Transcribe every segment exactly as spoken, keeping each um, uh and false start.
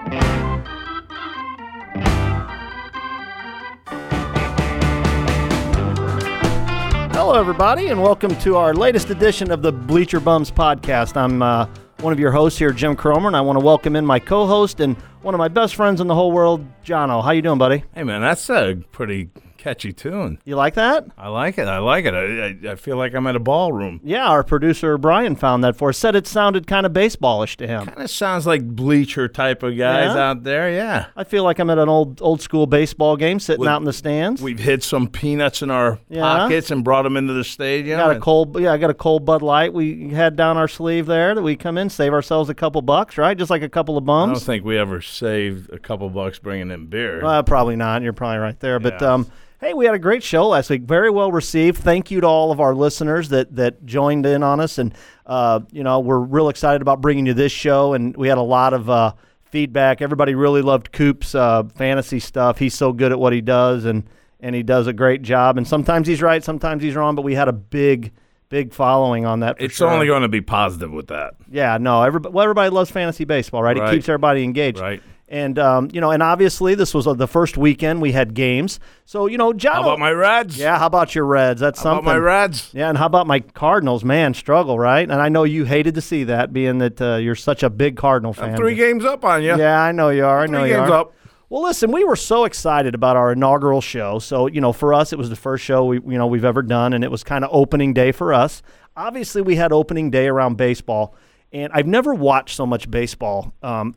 Hello, everybody, and welcome to our latest edition of the Bleacher Bums podcast. I'm uh, one of your hosts here, Jim Cromer, and I want to welcome in my co-host and one of my best friends in the whole world, Jono. How you doing, buddy? Hey, man, that's a pretty catchy tune. You like that? I like it. I like it. I, I, I feel like I'm at a ballroom. Yeah, our producer, Brian, found that for us. Said it sounded kind of baseballish to him. Kind of sounds like Bleacher type of guys Yeah? out there, yeah. I feel like I'm at an old old school baseball game sitting With- out in the stands. We've hid some peanuts in our Yeah. pockets and brought them into the stadium. Got a and- cold, yeah, I got a cold Bud Light. We had down our sleeve there that we come in, save ourselves a couple bucks, right? Just like a couple of I don't bums. think we ever saved a couple bucks bringing in beer. Uh, probably not. You're probably right there. But Yeah. um, hey, we had a great show last week. Very well received. Thank you to all of our listeners that that joined in on us, and uh, you know, we're real excited about bringing you this show. And we had a lot of uh, feedback. Everybody really loved Coop's uh, fantasy stuff. He's so good at what he does, and and he does a great job. And sometimes he's right, sometimes he's wrong. But we had a big. Big following on that. For it's sure. only going to be positive with that. Yeah, no, everybody, well, everybody loves fantasy baseball, right? It Right. keeps everybody engaged. Right. And, um, you know, and obviously this was uh, the first weekend we had games. So, you know, John. How about my Reds? Yeah, how about your Reds? That's How something. about my Reds? Yeah, and how about my Cardinals? Man, struggle, right? And I know you hated to see that, being that uh, you're such a big Cardinal fan. I'm three games up on you. Yeah, I know you are. I know Three you games are. up. Well, listen, we were so excited about our inaugural show. So, you know, for us, it was the first show we, you know, we've ever done, and it was kind of opening day for us. Obviously, we had opening day around baseball, and I've never watched so much baseball, um,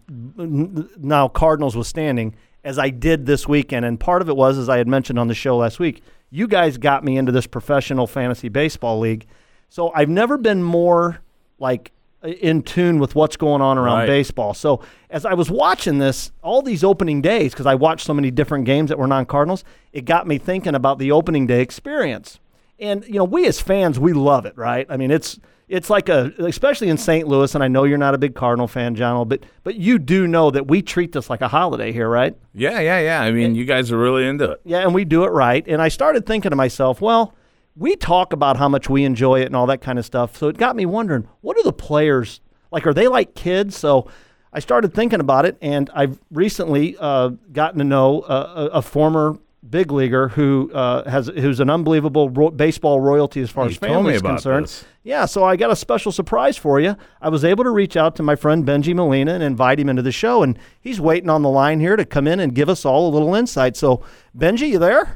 now Cardinals withstanding, as I did this weekend. And part of it was, as I had mentioned on the show last week, you guys got me into this professional fantasy baseball league. So I've never been more, like, in tune with what's going on around Right. baseball. So as I was watching this, all these opening days, because I watched so many different games that were non-Cardinals, it got me thinking about the opening day experience. And, you know, we as fans, we love it, right? I mean, it's it's like a, especially in Saint Louis, and I know you're not a big Cardinal fan, John, but but you do know that we treat this like a holiday here, right? Yeah, yeah, yeah. I mean, you guys are really into it. Yeah, and we do it right. And I started thinking to myself, well, we talk about how much we enjoy it and all that kind of stuff. So it got me wondering, what are the players like? Are they like kids? So I started thinking about it, and I've recently uh, gotten to know a, a, a former big leaguer who uh, has who's an unbelievable ro- baseball royalty as far You as told family me is about concerned. this. Yeah, so I got a special surprise for you. I was able to reach out to my friend Benji Molina and invite him into the show, and he's waiting on the line here to come in and give us all a little insight. So, Benji, you there?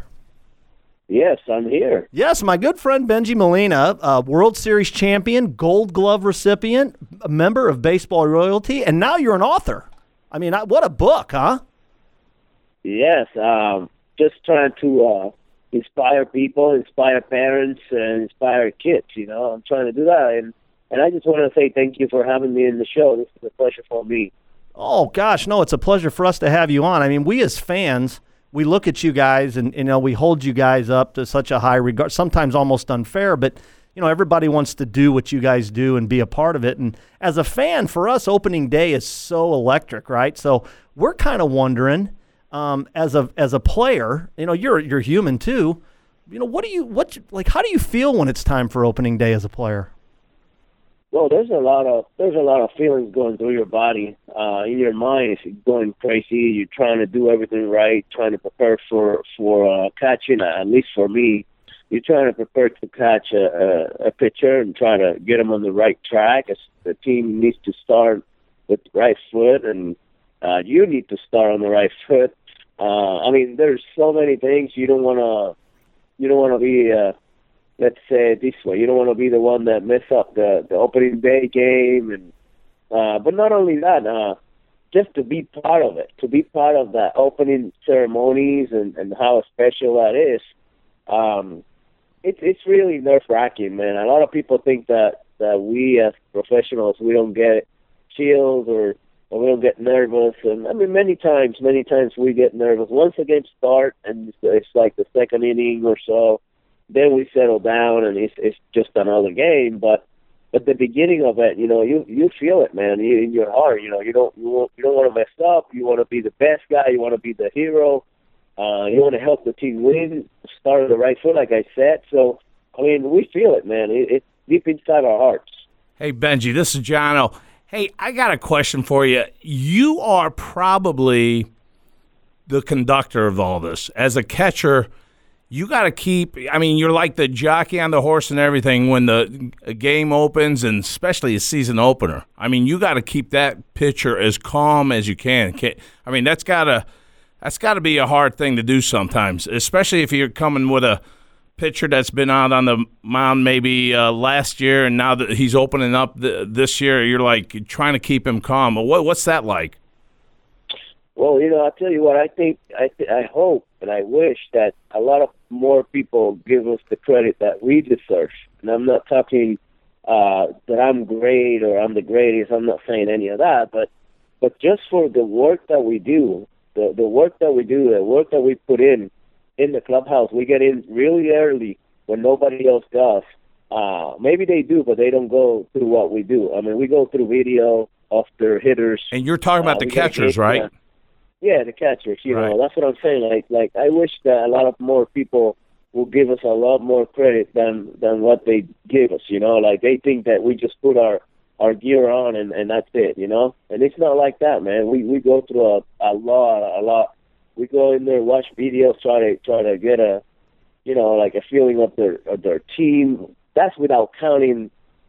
Yes, I'm here. Yes, my good friend Benji Molina, uh, World Series champion, Gold Glove recipient, a member of Baseball Royalty, and now you're an author. I mean, I, what a book, huh? Yes, um, just trying to uh, inspire people, inspire parents, and inspire kids. You know, I'm trying to do that, and and I just want to say thank you for having me in the show. This is a pleasure for me. Oh, gosh, no, it's a pleasure for us to have you on. I mean, we as fans, we look at you guys and, you know, we hold you guys up to such a high regard, sometimes almost unfair, but, you know, everybody wants to do what you guys do and be a part of it. And as a fan, for us, opening day is so electric, right? So we're kind of wondering, um, as a as a player, you know, you're you're human too. You know, what do you what like? How do you feel when it's time for opening day as a player? Well, there's a lot of there's a lot of feelings going through your body. Uh, in your mind, it's going crazy. You're trying to do everything right, trying to prepare for for uh, catching. At least for me, you're trying to prepare to catch a, a, a pitcher and try to get him on the right track. As the team needs to start with the right foot, and uh, you need to start on the right foot. Uh, I mean, there's so many things you don't want to you don't want to be. Uh, Let's say it this way: you don't want to be the one that mess up the, the opening day game, and uh, but not only that, uh, just to be part of it, to be part of the opening ceremonies and, and how special that is. Um, it's it's really nerve wracking, man. A lot of people think that, that we as professionals we don't get chills or, or we don't get nervous, and I mean many times, many times we get nervous once the game starts, and it's, it's like the second inning or so. Then we settle down, and it's it's just another game. But at the beginning of it, you know, you you feel it, man, you, in your heart. You know, you don't you, won't, you don't want to mess up. You want to be the best guy. You want to be the hero. Uh, you want to help the team win. Start on the right foot, like I said. So, I mean, we feel it, man. It, it's deep inside our hearts. Hey, Benji, this is Jono. Hey, I got a question for you. You are probably the conductor of all this. As a catcher, you got to keep, I mean, you're like the jockey on the horse and everything when the game opens, and especially a season opener. I mean, you got to keep that pitcher as calm as you can. I mean, that's got to that's got to be a hard thing to do sometimes, especially if you're coming with a pitcher that's been out on the mound maybe uh, last year, and now that he's opening up the, this year, you're like trying to keep him calm. What, what's that like? Well, you know, I'll tell you what, I think, I, th- I hope and I wish that a lot of more people give us the credit that we deserve. And I'm not talking uh, that I'm great or I'm the greatest. I'm not saying any of that, but but just for the work that we do, the, the work that we do, the work that we put in, in the clubhouse, we get in really early when nobody else does. Uh, maybe they do, but they don't go through what we do. I mean, we go through video of their hitters. And you're talking about uh, the catchers, right? Yeah. Yeah, the catchers, you right. know, that's what I'm saying. Like, like I wish that a lot of more people will give us a lot more credit than than what they give us, you know. Like, they think that we just put our, our gear on and, and that's it, you know. And it's not like that, man. We we go through a, a lot, a lot. We go in there, watch videos, try to try to get a, you know, like a feeling of their of their team. That's without counting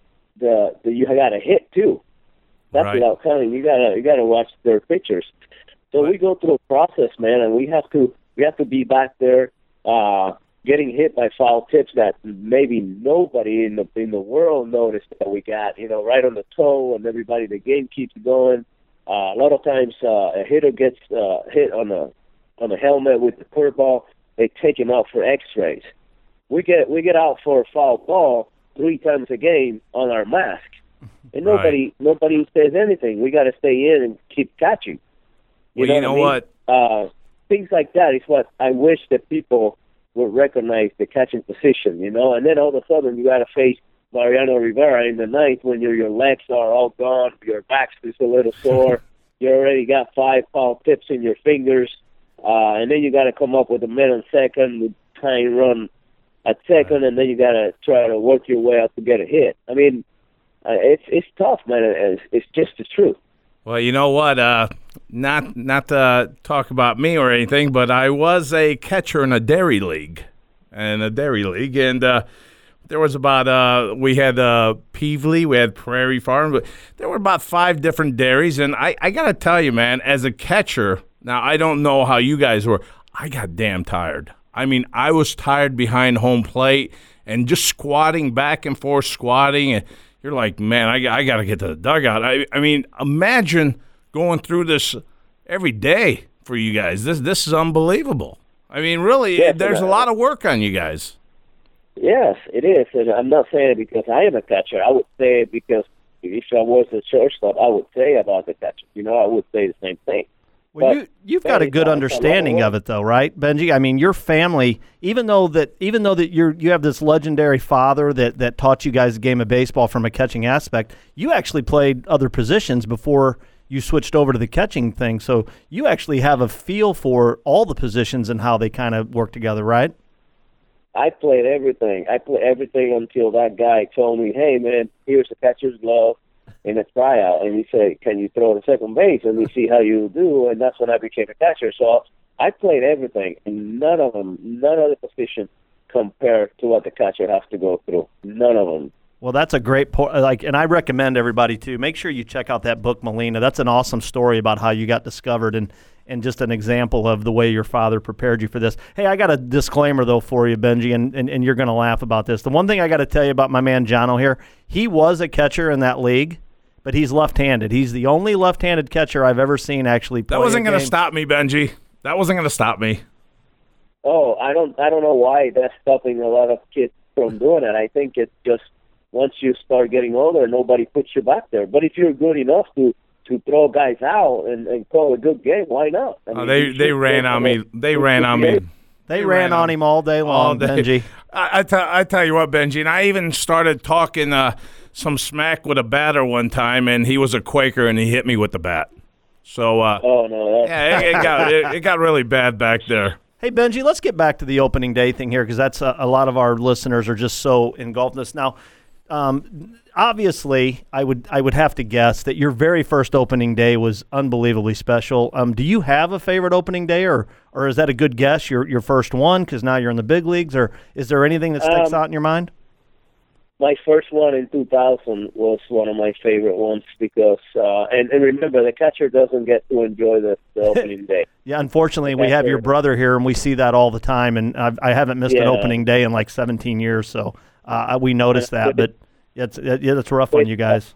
the the you got to hit too. That's right. without counting. You gotta you gotta watch their pictures. So we go through a process, man, and we have to we have to be back there, uh, getting hit by foul tips that maybe nobody in the in the world noticed that we got, you know, right on the toe, and everybody the game keeps going. Uh, a lot of times, uh, a hitter gets uh, hit on the on the helmet with the curveball. They take him out for X-rays. We get we get out for a foul ball three times a game on our mask, and nobody right. nobody says anything. We got to stay in and keep catching. You well, know, you know what? I mean? uh, things like that is what I wish that people would recognize the catching position, you know. And then all of a sudden you got to face Mariano Rivera in the ninth when your your legs are all gone, your back is a little sore, you already got five foul tips in your fingers, uh, and then you got to come up with a man on second with tying run at second, and then you got to try to work your way up to get a hit. I mean, uh, it's it's tough, man. It's, it's just the truth. Well, you know what? Uh, not not to talk about me or anything, but I was a catcher in a dairy league, in a dairy league, and uh, there was about uh, we had uh, Peevely, we had Prairie Farm, but there were about five different dairies, and I, I got to tell you, man, as a catcher, now I don't know how you guys were, I got damn tired. I mean, I was tired behind home plate and just squatting back and forth, squatting, and you're like, man, I, I got to get to the dugout. I, I mean, imagine going through this every day for you guys. This this is unbelievable. I mean, really, yeah, there's a lot of work on you guys. Yes, it is. And I'm not saying it because I am a catcher. I would say it because if I was a shortstop, I would say about the catcher. You know, I would say the same thing. Well, but you, you've got a good understanding of it, though, right, Benji? I mean, your family, even though that, even though that you're you have this legendary father that, that taught you guys the game of baseball from a catching aspect, you actually played other positions before you switched over to the catching thing. So you actually have a feel for all the positions and how they kind of work together, right? I played everything. I played everything until that guy told me, "Hey, man, here's the catcher's glove." In a tryout, and he said, "Can you throw to second base? And we see how you do." And that's when I became a catcher. So I played everything, and none of them, none of the positions compare to what the catcher has to go through. None of them. Well, that's a great point. Like, and I recommend everybody too. Make sure you check out that book, Molina. That's an awesome story about how you got discovered, and and just an example of the way your father prepared you for this. Hey, I got a disclaimer though for you, Benji, and and, and you're going to laugh about this. The one thing I got to tell you about my man Jono here, he was a catcher in that league. But he's left-handed. He's the only left-handed catcher I've ever seen actually play. That wasn't going to stop me, Benji. That wasn't going to stop me. Oh, I don't, I don't know why that's stopping a lot of kids from doing it. I think it's just once you start getting older, nobody puts you back there. But if you're good enough to, to throw guys out and, and call a good game, why not? I mean, oh, they they ran on me. They ran on me. They, they ran, ran on him all day long, all day. Benji. I, I, tell, I tell you what, Benji, and I even started talking uh, some smack with a batter one time, and he was a Quaker, and he hit me with the bat. So, uh, oh no, yeah, it, it got it, it got really bad back there. Hey, Benji, let's get back to the opening day thing here because that's a, a lot of our listeners are just so engulfed in this. Now, Um, obviously, I would I would have to guess that your very first opening day was unbelievably special. Um, do you have a favorite opening day, or or is that a good guess? Your your first one because now you're in the big leagues, or is there anything that sticks Um, out in your mind? My first one in two thousand was one of my favorite ones because, uh, and, and remember, the catcher doesn't get to enjoy the, the opening day. Yeah, unfortunately, we have your brother here, and we see that all the time, and I've, I haven't missed an Yeah. opening day in like seventeen years, so uh, we noticed that. But it's it, yeah, it's rough on you guys.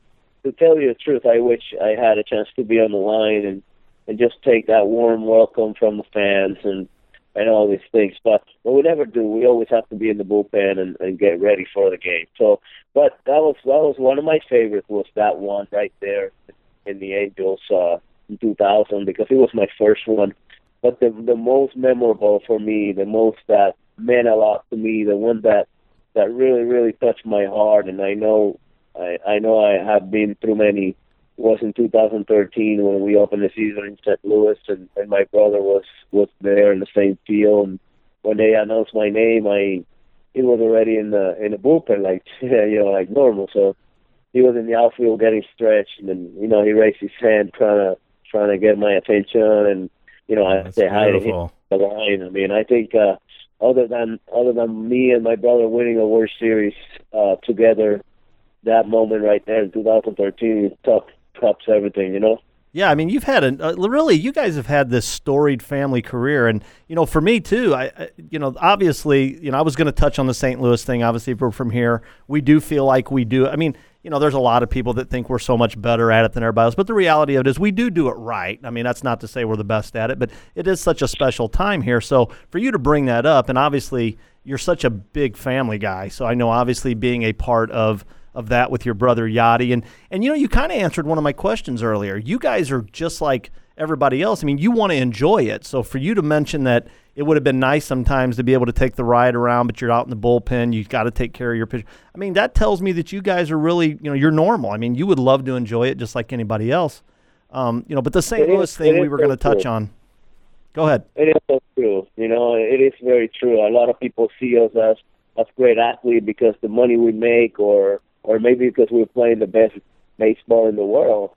To tell you the truth, I wish I had a chance to be on the line and, and just take that warm welcome from the fans and, and all these things. But, but we never do. We always have to be in the bullpen and, and get ready for the game. So, but that was that was one of my favorites. Was that one right there in the Angels uh, in two thousand because it was my first one. But the the most memorable for me, the most that meant a lot to me, the one that that really really touched my heart, and I know I, I know I have been through many, was in two thousand thirteen when we opened the season in Saint Louis, and, and my brother was, was there in the same field. And when they announced my name, I he was already in the in the bullpen, like you know, like normal. So he was in the outfield getting stretched, and then you know he raised his hand trying to trying to get my attention, and you know I That's say hi to him beautiful. on the line. I mean, I think uh, other than other than me and my brother winning a World Series uh, together, that moment right there in two thousand thirteen top, tops everything, you know? Yeah, I mean, you've had a uh, really, you guys have had this storied family career, and you know, for me too. I, I you know, obviously, you know, I was going to touch on the Saint Louis thing. Obviously, if we're from here, we do feel like we do. I mean, you know, there's a lot of people that think we're so much better at it than everybody else, but the reality of it is, we do do it right. I mean, that's not to say we're the best at it, but it is such a special time here. So for you to bring that up, and obviously, you're such a big family guy. So I know, obviously, being a part of of that with your brother Yadi. And, and you know, you kind of answered one of my questions earlier. You guys are just like everybody else. I mean, you want to enjoy it. So for you to mention that it would have been nice sometimes to be able to take the ride around, but you're out in the bullpen, you've got to take care of your pitch. I mean, that tells me that you guys are really, you know, you're normal. I mean, you would love to enjoy it just like anybody else. Um, you know, but the Saint It Louis is- thing it we is were going to so touch true. on. Go ahead. It is so true. You know, it is very true. A lot of people see us as, as great athletes because the money we make, or or maybe because we're playing the best baseball in the world.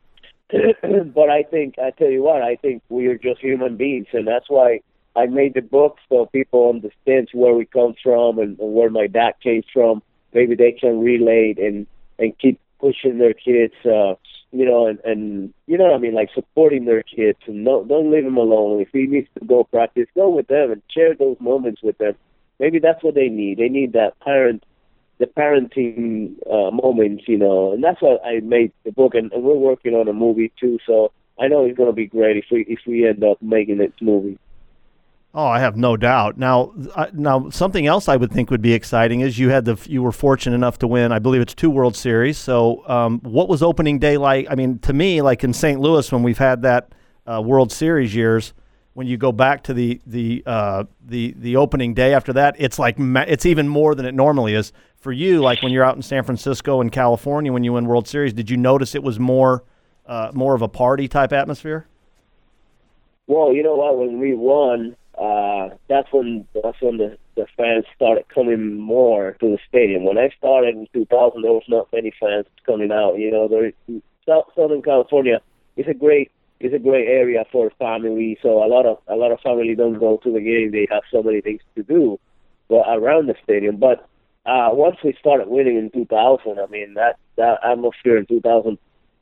But I think, I tell you what, I think we are just human beings, and that's why I made the book so people understand where we come from and, and where my dad came from. Maybe they can relate and, and keep pushing their kids, uh, you know, and, and, you know what I mean, like supporting their kids, and no, don't leave them alone. If he needs to go practice, go with them and share those moments with them. Maybe that's what they need. They need that parent, the parenting uh, moments, you know, and that's why I made the book, and, and we're working on a movie too, so I know it's going to be great if we if we end up making this movie. Oh, I have no doubt. Now, uh, now something else I would think would be exciting is you had the you were fortunate enough to win, I believe it's two World Series. So, um, what was opening day like? I mean, to me, like in Saint Louis when we've had that uh, World Series years, when you go back to the the uh, the the opening day after that, it's like ma- it's even more than it normally is. For you, like when you're out in San Francisco and California when you win World Series, did you notice it was more uh, more of a party type atmosphere? Well, you know what? When we won, uh, that's when that's when the, the fans started coming more to the stadium. When I started in two thousand, there was not many fans coming out. You know, there, South, Southern California is a great is a great area for family. So a lot of a lot of family don't go to the game. They have so many things to do, but around the stadium. But uh, once we started winning in two thousand, I mean that that atmosphere in two thousand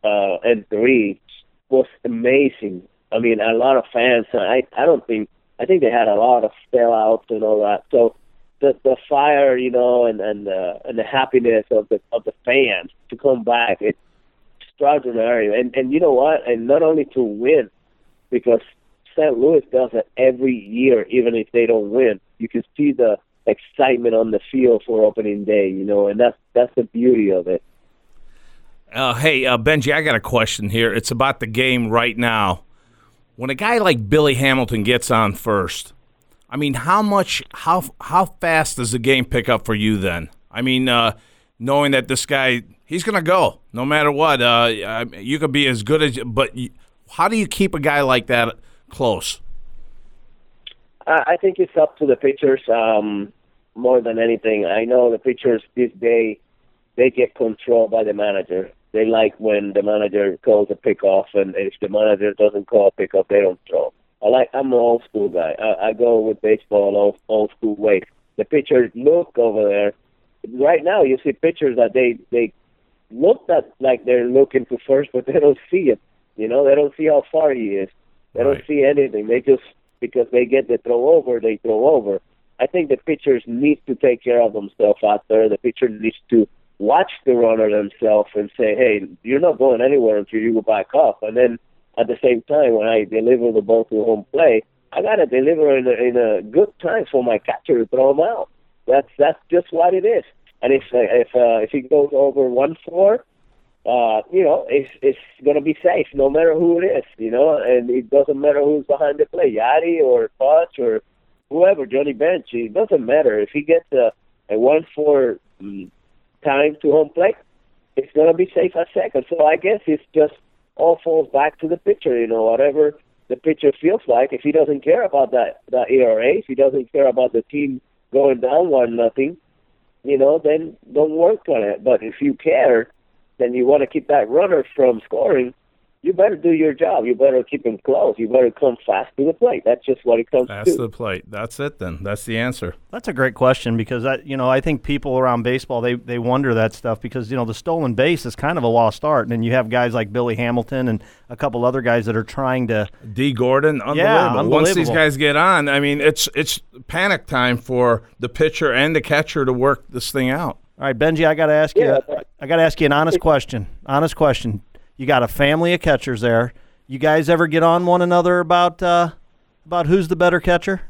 three was amazing. I mean, a lot of fans. I I don't think I think they had a lot of sellouts and all that. So the the fire, you know, and and uh, and the happiness of the of the fans to come back, it's extraordinary. And and you know what? And not only to win, because Saint Louis does it every year, even if they don't win. You can see the excitement on the field for opening day, you know, and that's that's the beauty of it. Uh, hey, uh, Benji, I got a question here. It's about the game right now. When a guy like Billy Hamilton gets on first, I mean, how much, how how fast does the game pick up for you then? I mean, uh, knowing that this guy, he's going to go no matter what. Uh, you could be as good as, but you, how do you keep a guy like that close? I think it's up to the pitchers um, more than anything. I know the pitchers this day, they get controlled by the manager. They like when the manager calls a pickoff, and if the manager doesn't call a pickoff, they don't throw. I like. I'm an old school guy. I, I go with baseball old, old school way. The pitchers look over there. Right now, you see pitchers that they they look that like they're looking to first, but they don't see it. You know, they don't see how far he is. They Right. don't see anything. They just, because they get the throw over, they throw over. I think the pitchers need to take care of themselves out there. The pitcher needs to watch the runner themselves and say, hey, you're not going anywhere until you go back up. And then at the same time, when I deliver the ball to home plate, I got to deliver in a, in a good time for my catcher to throw him out. That's that's just what it is. And if uh, if uh, if he goes over one four, uh, you know, it's it's going to be safe no matter who it is, you know, and it doesn't matter who's behind the plate, Yadi or Putch or whoever, Johnny Bench. It doesn't matter. If he gets a, a one four um, time to home plate, it's going to be safe at second. So I guess it's just all falls back to the pitcher, you know, whatever the pitcher feels like. If he doesn't care about that, that E R A, if he doesn't care about the team going down one nothing, you know, then don't work on it. But if you care, then you want to keep that runner from scoring, you better do your job. You better keep him close. You better come fast to the plate. That's just what it comes That's to. the plate. That's it then. That's the answer. That's a great question because, I, you know, I think people around baseball, they, they wonder that stuff because, you know, the stolen base is kind of a lost art. And then you have guys like Billy Hamilton and a couple other guys that are trying to – D. Gordon, unbelievable. Yeah, unbelievable. Once these guys get on, I mean, it's it's panic time for the pitcher and the catcher to work this thing out. All right, Benji, I got to ask you Yeah. I got to ask you an honest question. Honest question. You got a family of catchers there. You guys ever get on one another about uh, about who's the better catcher?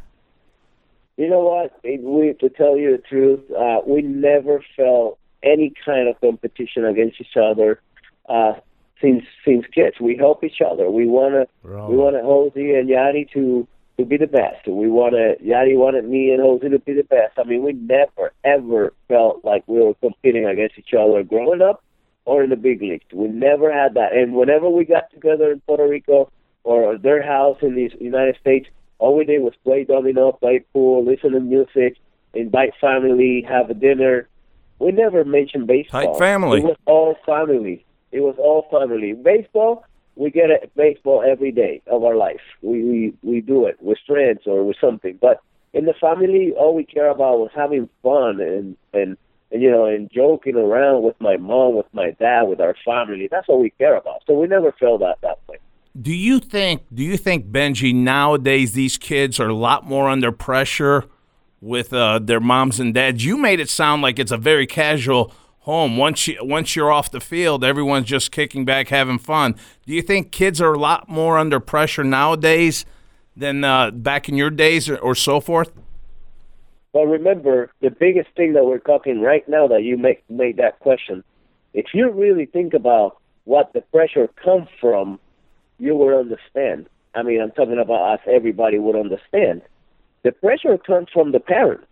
You know what? It, we, to tell you the truth, uh, we never felt any kind of competition against each other uh, since since kids. We help each other. We want to we wanted Jose and Yadi to to be the best. We wanted Yadi wanted me and Jose to be the best. I mean, we never ever felt like we were competing against each other growing up or in the big leagues. We never had that. And whenever we got together in Puerto Rico or their house in the United States, all we did was play domino, play pool, listen to music, invite family, have a dinner. We never mentioned baseball. Tight family. It was all family. It was all family. Baseball, we get it baseball every day of our life. We, we we do it with friends or with something. But in the family, all we care about was having fun and and and, you know, and joking around with my mom, with my dad, with our family. That's what we care about. So we never felt that that way. Do you think, do you think, Benji, nowadays these kids are a lot more under pressure with uh, their moms and dads? You made it sound like it's a very casual home. Once, you, once you're off the field, everyone's just kicking back, having fun. Do you think kids are a lot more under pressure nowadays than uh, back in your days or, or so forth? But remember, the biggest thing that we're talking right now that you make, made that question, if you really think about what the pressure comes from, you will understand. I mean, I'm talking about us, everybody would understand. The pressure comes from the parents.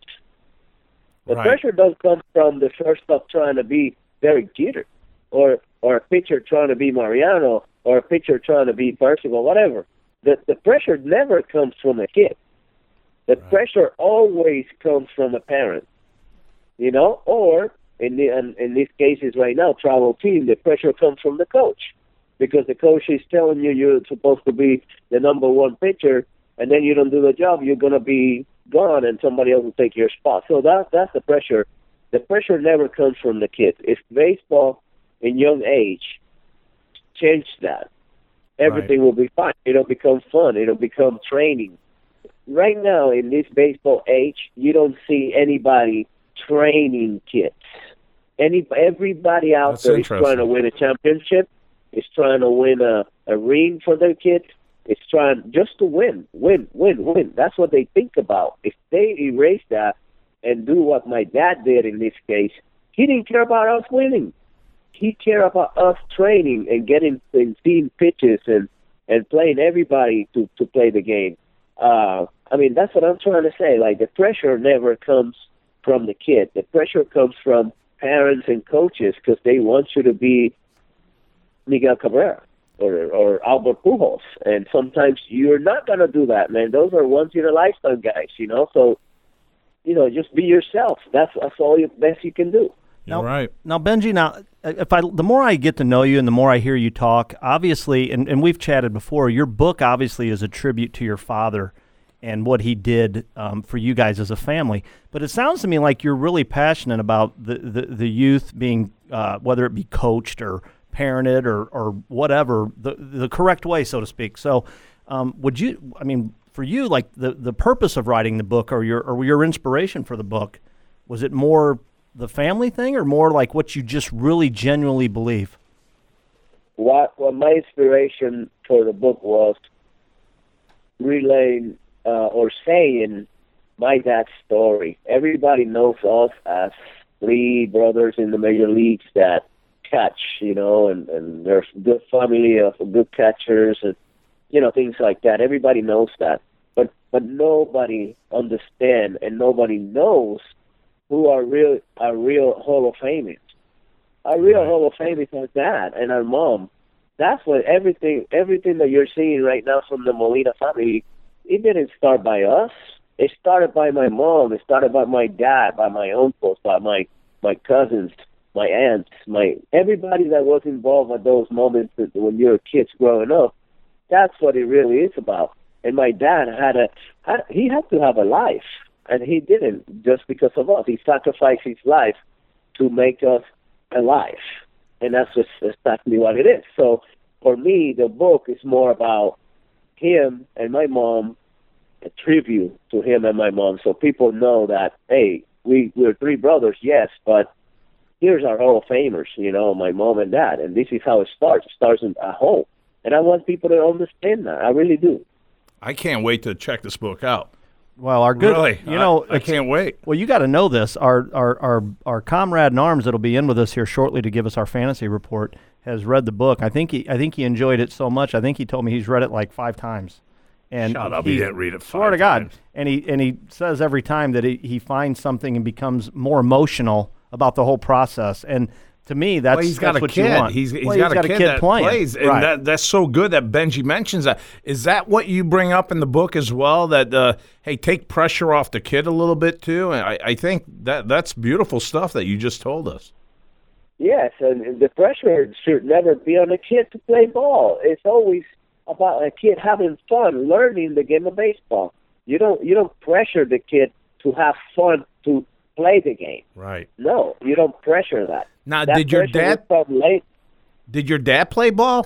The Right. pressure doesn't come from the shortstop trying to be Derek Jeter or, or a pitcher trying to be Mariano or a pitcher trying to be Percival, whatever. The, the pressure never comes from a kid. The right. pressure always comes from a parent, you know, or in, the, in, in these cases right now, travel team, the pressure comes from the coach because the coach is telling you you're supposed to be the number one pitcher, and then you don't do the job, you're going to be gone and somebody else will take your spot. So that that's the pressure. The pressure never comes from the kids. If baseball in young age changed that, everything right. will be fine. It'll become fun. It'll become training. Right now, in this baseball age, you don't see anybody training kids. Any Everybody out That's there is trying to win a championship, is trying to win a, a ring for their kids. It's trying just to win, win, win, win. That's what they think about. If they erase that and do what my dad did in this case, he didn't care about us winning. He cared about us training and getting and seeing pitches and, and playing everybody to, to play the game. Uh, I mean, that's what I'm trying to say. Like, the pressure never comes from the kid. The pressure comes from parents and coaches because they want you to be Miguel Cabrera or, or Albert Pujols. And sometimes you're not going to do that, man. Those are once-in-a-lifetime guys, you know? So, you know, just be yourself. That's, that's all you best you can do. You're now, right. Now, Benji, now, if I the more I get to know you and the more I hear you talk, obviously, and, and we've chatted before, your book obviously is a tribute to your father and what he did um, for you guys as a family. But it sounds to me like you're really passionate about the, the, the youth being, uh, whether it be coached or parented or, or whatever, the, the correct way, so to speak. So um, would you, I mean, for you, like the, the purpose of writing the book or your or your inspiration for the book, was it more the family thing or more like what you just really genuinely believe? What, what my inspiration for the book was relaying uh, or saying my dad's story. Everybody knows us as three brothers in the major leagues that catch, you know, and, and there's a good family of good catchers and, you know, things like that. Everybody knows that. But but nobody understands and nobody knows who are real are real Hall of Famers. Our real Right. Hall of Fame is our dad and our mom. That's what everything everything that you're seeing right now from the Molina family, it didn't start by us. It started by my mom. It started by my dad, by my uncles, by my my cousins, my aunts, my everybody that was involved at those moments that when you're kids growing up. That's what it really is about. And my dad had a had, he had to have a life, and he didn't just because of us. He sacrificed his life to make us alive, and that's just exactly what it is. So for me, the book is more about him and my mom, a tribute to him and my mom, so people know that, hey, we, we're three brothers, yes, but here's our Hall of Famers, you know, my mom and dad, and this is how it starts. It starts in, at home. And I want people to understand that. I really do. I can't wait to check this book out. Well, our good, Really? you know, I, I can't wait. Well, you got to know this. Our, our our our comrade in arms that'll be in with us here shortly to give us our fantasy report has read the book. I think he I think he enjoyed it so much. I think he told me he's read it like five times. And Shut up, he didn't read it five Swear to God. times. And he and he says every time that he, he finds something and becomes more emotional about the whole process. And to me, that's, Well, he's got that's a what kid. you want. He's, he's Well, got, a kid, that playing. plays, and Right. that, that's so good that Benji mentions that. Is that what you bring up in the book as well? That uh, hey, take pressure off the kid a little bit too. And I, I think that that's beautiful stuff that you just told us. Yes, and the pressure should never be on a kid to play ball. It's always about a kid having fun, learning the game of baseball. You don't you don't pressure the kid to have fun to play the game. Right. No, you don't pressure that. Now, That did your pressure dad will come late. did your dad play ball?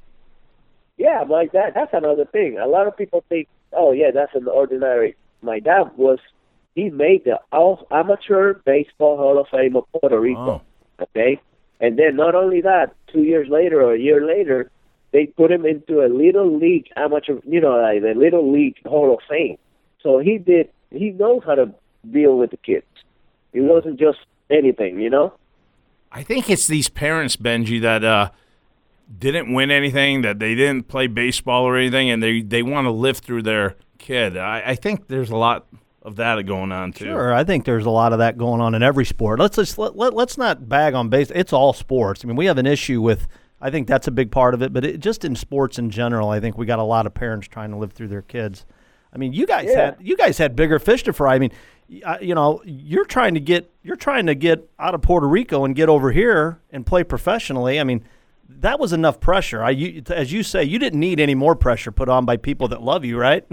Yeah, my dad. That's another thing. A lot of people think, oh yeah, that's an ordinary. My dad was. He made the all amateur baseball Hall of Fame of Puerto Rico. Oh. Okay, and then not only that, two years later or a year later, they put him into a little league amateur, you know, like the little league Hall of Fame. So he did. He knows how to deal with the kids. It wasn't just anything, you know. I think it's these parents, Benji, that uh, didn't win anything, that they didn't play baseball or anything, and they, they want to live through their kid. I, I think there's a lot of that going on too. Sure, I think there's a lot of that going on in every sport. Let's just let, let, let's not bag on base. It's all sports. I mean, we have an issue with. I think that's a big part of it, but it, just in sports in general, I think we got a lot of parents trying to live through their kids. I mean, you guys Yeah. had you guys had bigger fish to fry. I mean, y- you know, you're trying to get you're trying to get out of Puerto Rico and get over here and play professionally. I mean, that was enough pressure. I, you, as you say, you didn't need any more pressure put on by people that love you, right?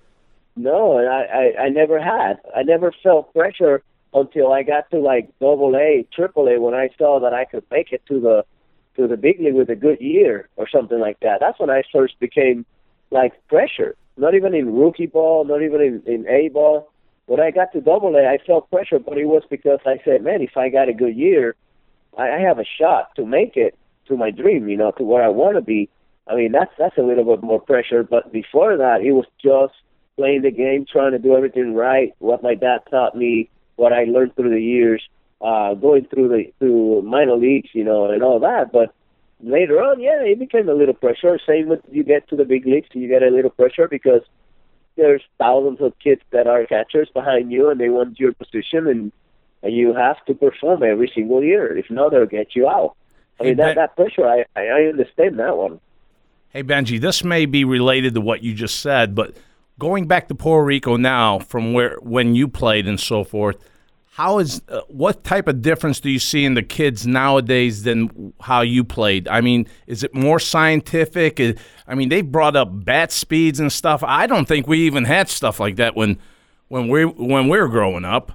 No, and I, I, I never had. I never felt pressure until I got to like double A, triple A when I saw that I could make it to the to the big league with a good year or something like that. That's when I first became like pressure. Not even in rookie ball, not even in, in A ball. When I got to double A, I felt pressure, but it was because I said, man, if I got a good year, I, I have a shot to make it to my dream, you know, to where I want to be. I mean, that's that's a little bit more pressure. But before that, it was just playing the game, trying to do everything right, what my dad taught me, what I learned through the years, uh, going through the through minor leagues, you know, and all that. But later on, yeah, it became a little pressure. Same with you get to the big leagues, you get a little pressure because there's thousands of kids that are catchers behind you, and they want your position, and and you have to perform every single year. If not, they'll get you out. I Hey, mean, that, Ben- that pressure, I, I I understand that one. Hey, Benji, this may be related to what you just said, but going back to Puerto Rico now, from where when you played and so forth, how is uh, what type of difference do you see in the kids nowadays than how you played? I mean, is it more scientific? Is, I mean, they brought up bat speeds and stuff. I don't think we even had stuff like that when when we when we were growing up.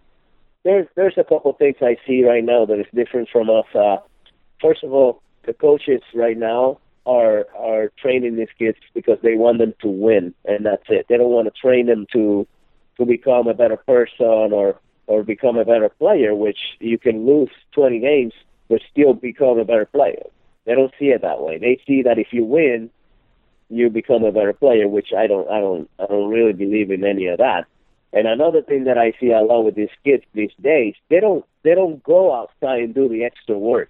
There's there's a couple of things I see right now that is different from us. Uh, first of all, the coaches right now are are training these kids because they want them to win, and that's it. They don't want to train them to to become a better person or or become a better player, which you can lose twenty games but still become a better player. They don't see it that way. They see that if you win, you become a better player, which I don't I don't I don't really believe in any of that. And another thing that I see a lot with these kids these days, they don't they don't go outside and do the extra work.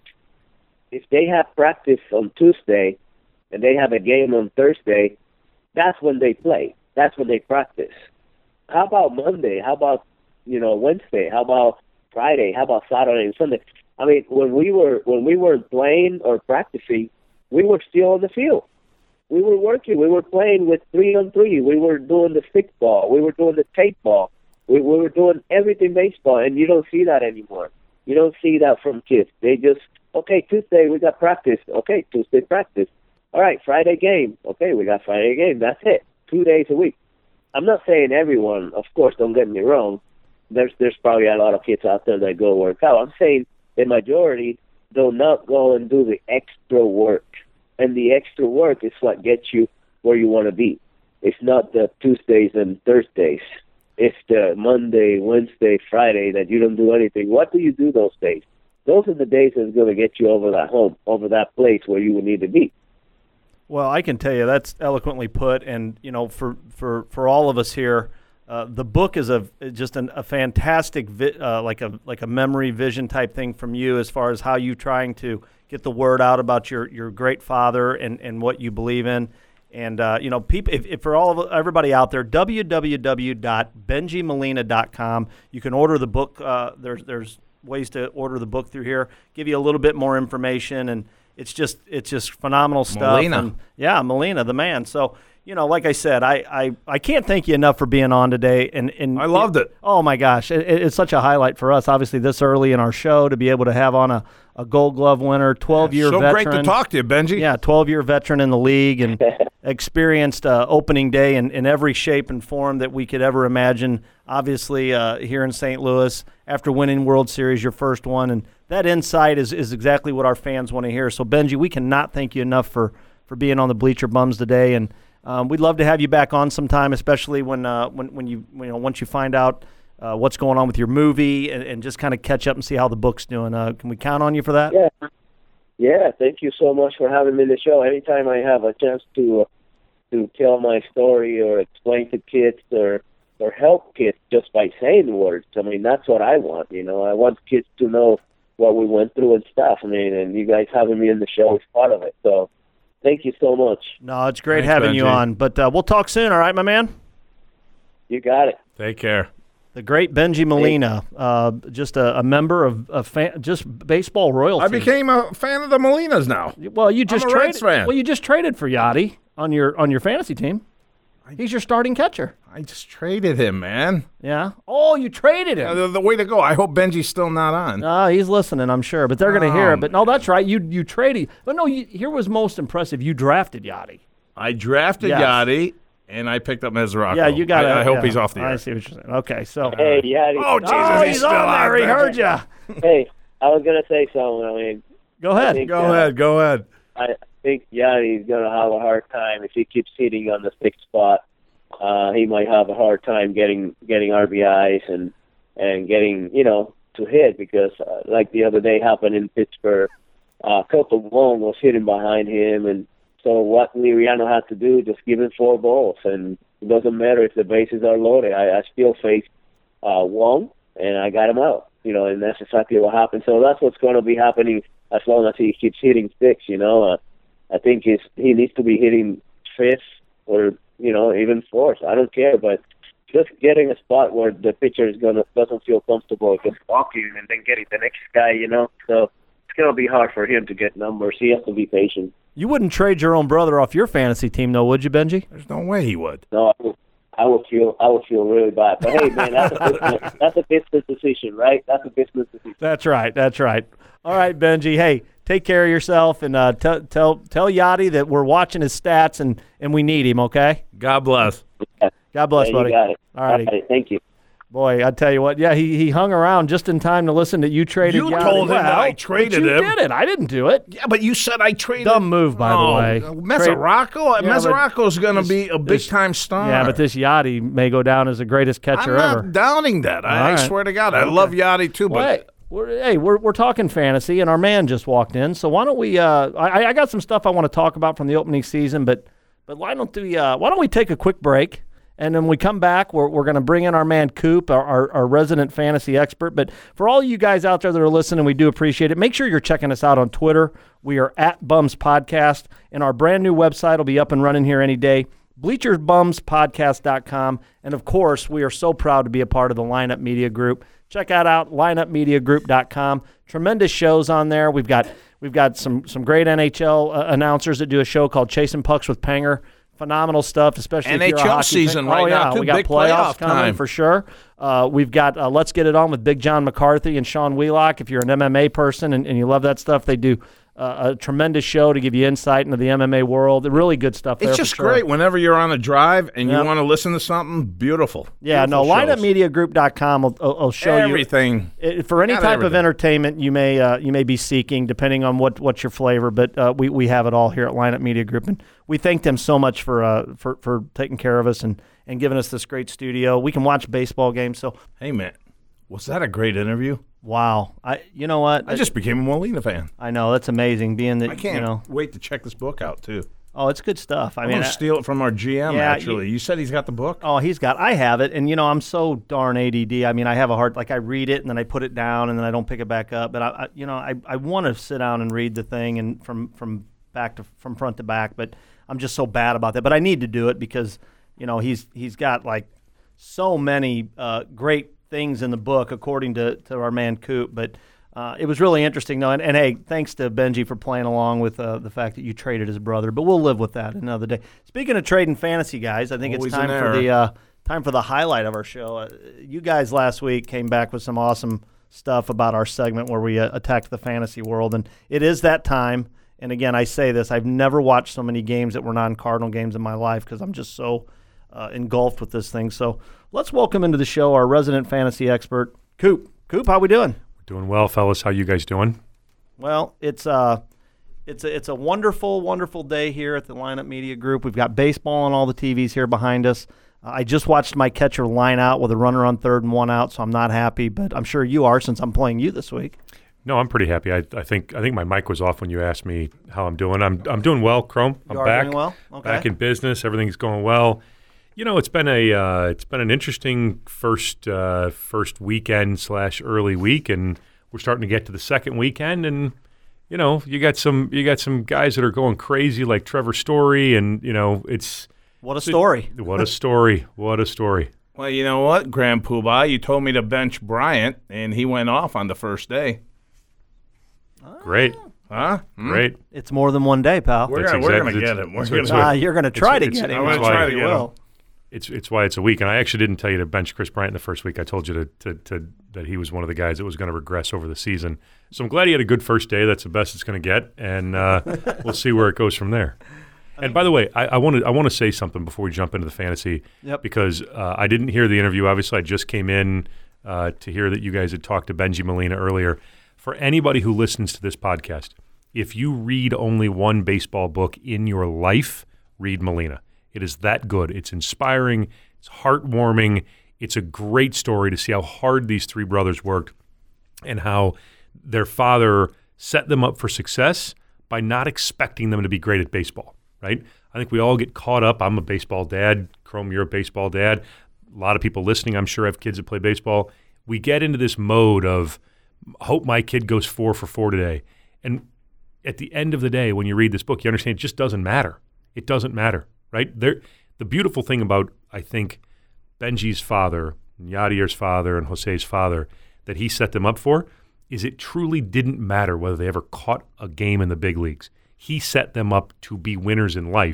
If they have practice on Tuesday and they have a game on Thursday, that's when they play. That's when they practice. How about Monday? How about, you know, Wednesday? How about Friday? How about Saturday and Sunday? I mean, when we were when we weren't playing or practicing, we were still on the field. We were working. We were playing with three on three. We were doing the stick ball. We were doing the tape ball. We, we were doing everything baseball, and you don't see that anymore. You don't see that from kids. They just, okay, Tuesday we got practice. Okay, Tuesday practice. All right, Friday game. Okay, we got Friday game. That's it. Two days a week. I'm not saying everyone, of course, don't get me wrong. There's there's probably a lot of kids out there that go work out. I'm saying the majority do not go and do the extra work. And the extra work is what gets you where you want to be. It's not the Tuesdays and Thursdays. It's the Monday, Wednesday, Friday that you don't do anything. What do you do those days? Those are the days that's going to get you over that home, over that place where you would need to be. Well, I can tell you that's eloquently put, and you know, for for, for all of us here, uh, the book is a just an, a fantastic vi- uh, like a like a memory vision type thing from you as far as how you trying to get the word out about your, your great father and, and what you believe in, and uh, you know, people. If, if for all of everybody out there, w w w dot benji molina dot com. You can order the book. Uh, there's there's ways to order the book through here. Give you a little bit more information and. It's just it's just phenomenal stuff. Molina. And, yeah, Molina, the man. So, you know, like I said, I, I, I can't thank you enough for being on today. And, and I loved it. Oh, my gosh. It, it's such a highlight for us, obviously, this early in our show to be able to have on a, a Gold Glove winner, twelve-year so veteran. So great to talk to you, Benji. Yeah, twelve-year veteran in the league and experienced uh, opening day in, in every shape and form that we could ever imagine. Obviously, uh, here in Saint Louis, after winning World Series, your first one, and that insight is, is exactly what our fans want to hear. So, Benji, we cannot thank you enough for, for being on the Bleacher Bums today, and um, we'd love to have you back on sometime, especially when uh, when when you you know once you find out uh, what's going on with your movie, and, and just kind of catch up and see how the book's doing. Uh, can we count on you for that? Yeah, yeah. Thank you so much for having me on the show. Anytime I have a chance to uh, to tell my story or explain to kids or or help kids just by saying words, I mean that's what I want. You know, I want kids to know what we went through and stuff. I mean, and you guys having me in the show is part of it. So thank you so much. No, it's great Thanks, having Benji. you on. But uh, we'll talk soon, all right, my man? You got it. Take care. The great Benji Molina, uh, just a, a member of a fan, just baseball royalty. I became a fan of the Molinas now. Well, you just I'm a traded. Reds fan. Well, you just traded for Yachty on your on your fantasy team. He's your starting catcher. I just traded him, man. Yeah. Oh, you traded Uh, him. the, the way to go. I hope Benji's still not on. Oh, he's listening, I'm sure, but they're going to hear it. Um, But no, that's right. You you traded. But no, you, here was most impressive. You drafted Yachty. I drafted Yes. Yachty, and I picked up Mesoraco. Yeah, you got it. I, I hope yeah. he's off the I air. see what you're saying. Okay, so. Hey, yeah. Oh, Jesus, Oh, he's, he's still on there. He Benji. heard you. Hey, I was gonna say something. I mean, Go I ahead. think, Go uh, ahead. Go ahead. I think Yachty's gonna have a hard time if he keeps hitting on the sixth spot. Uh, he might have a hard time getting getting R B Is and and getting you know to hit because uh, like the other day happened in Pittsburgh, uh, Copa Wong was hitting behind him, and so what Liriano had to do just give him four balls, and it doesn't matter if the bases are loaded. I, I still face uh, Wong, and I got him out. You know, and that's exactly what happened. So that's what's going to be happening as long as he keeps hitting six. You know, uh, I think he's, he needs to be hitting fifth or you know even fourth. I don't care, but just getting a spot where the pitcher is gonna doesn't feel comfortable just walking and then getting the next guy. You know, so it's going to be hard for him to get numbers. He has to be patient. You wouldn't trade your own brother off your fantasy team, though, would you, Benji? There's no way he would. No, I would, I would feel I would feel really bad. But hey, man, that's a business, that's a business decision, right? That's a business decision. That's right. That's right. All right, Benji. Hey, take care of yourself, and uh, t- tell tell Yachty that we're watching his stats and, and we need him. Okay. God bless. Yeah. God bless, yeah, buddy. You got it. All righty. All right, thank you. Boy, I tell you what. Yeah, he he hung around just in time to listen to you traded. You Yachty. told him well, that I traded but you him. did it. I didn't do it. Yeah, but you said I traded. Dumb move, by oh, the way. Mesoraco? Yeah, Mesoraco's going to this- be a big-time star. Yeah, but this Yachty may go down as the greatest catcher I'm not ever. doubting that. I, All I right. swear to God. I love Yachty, too, Well, hey, but we're, hey, we're we're talking fantasy, and our man just walked in. So why don't we? Uh, I I got some stuff I want to talk about from the opening season, but but why don't we? Uh, why don't we take a quick break? And then we come back, we're, we're going to bring in our man Coop, our, our, our resident fantasy expert. But for all you guys out there that are listening, we do appreciate it. Make sure you're checking us out on Twitter. We are at Bums Podcast, and our brand new website will be up and running here any day, bleachers bums podcast dot com. And, of course, we are so proud to be a part of the Lineup Media Group. Check that out, lineup media group dot com. Tremendous shows on there. We've got we've got some, some great N H L uh, announcers that do a show called Chasing Pucks with Panger. Phenomenal stuff, especially if you're a N H L hockey season fan. right oh, yeah. now, too. We got Big playoffs playoff coming time. for sure. Uh, we've got uh, Let's Get It On with Big John McCarthy and Sean Wheelock. If you're an M M A person and, and you love that stuff, they do uh, a tremendous show to give you insight into the M M A world. Really good stuff there. it's just for sure. great whenever you're on a drive and Yep. you want to listen to something beautiful. Yeah, Beautiful no, shows. lineup media group dot com will, will, will show Everything. you. It, for any Got type of everything. entertainment you may uh, you may be seeking, depending on what, what's your flavor, but uh, we, we have it all here at Lineup Media Group, and we thank them so much for uh, for, for taking care of us and, and giving us this great studio. We can watch baseball games, so Hey, man, was that a great interview? wow. I you know what? I just became a Molina fan. I know, that's amazing, being that, I can't you know, wait to check this book out, too. oh, it's good stuff. I I'm mean, going to I- steal it from our G M, Yeah, actually. you- You said he's got the book? Oh, he's got. I have it, and you know, I'm so darn A D D. I mean, I have a hard. Like, I read it and then I put it down and then I don't pick it back up. But I, I you know, I, I want to sit down and read the thing and from from back to from front to back. But I'm just so bad about that. But I need to do it because you know he's he's got like so many uh, great things in the book, according to to our man Coop. But Uh, it was really interesting, though, and, and hey, thanks to Benji for playing along with uh, the fact that you traded his brother. But we'll live with that another day. Speaking of trading fantasy, guys, I think Always it's time an for error. the uh, time for the highlight of our show. Uh, you guys last week came back with some awesome stuff about our segment where we uh, attacked the fantasy world, and it is that time. And again, I say this: I've never watched so many games that were non-Cardinal games in my life because I'm just so uh, engulfed with this thing. So let's welcome into the show our resident fantasy expert, Coop. Coop, how we doing? Doing well, fellas. How you guys doing? Well, it's uh it's a it's a wonderful, wonderful day here at the Lineup Media Group. We've got baseball on all the T Vs here behind us. Uh, I just watched my catcher line out with a runner on third and one out, so I'm not happy, but I'm sure you are since I'm playing you this week. No, I'm pretty happy. I, I think I think my mic was off when you asked me how I'm doing. I'm I'm doing well, Chrome. I'm You are back. doing well? Okay. Back in business. Everything's going well. You know, it's been a uh, it's been an interesting first uh, first weekend slash early week, and we're starting to get to the second weekend, and you know, you got some you got some guys that are going crazy like Trevor Story, and you know, it's What a story. what a story, what a story. Well, you know what, Grand Poobah, you told me to bench Bryant, and he went off on the first day. Great, Huh? Hmm? great. It's more than one day, pal. We're That's gonna, we're exact- gonna get it's- him. We're it's- gonna. it's Uh, you're going to try to it's- get him. I'm gonna That's try what to you get him. will. It's it's why it's a week, and I actually didn't tell you to bench Chris Bryant in the first week. I told you to, to, to that he was one of the guys that was going to regress over the season. So I'm glad he had a good first day. That's the best it's going to get, and uh, we'll see where it goes from there. And by the way, I, I want to I want to say something before we jump into the fantasy, Yep. because uh, I didn't hear the interview. Obviously, I just came in uh, to hear that you guys had talked to Benji Molina earlier. For anybody who listens to this podcast, if you read only one baseball book in your life, read Molina. It is that good. It's inspiring. It's heartwarming. It's a great story to see how hard these three brothers worked and how their father set them up for success by not expecting them to be great at baseball, right? I think we all get caught up. I'm a baseball dad. Chrome, you're a baseball dad. A lot of people listening, I'm sure, have kids that play baseball. We get into this mode of, hope my kid goes four for four today. And at the end of the day, when you read this book, you understand it just doesn't matter. It doesn't matter, right? There, the beautiful thing about, I think, Benji's father, Yadier's father, and Jose's father, that he set them up for, is it truly didn't matter whether they ever caught a game in the big leagues. He set them up to be winners in life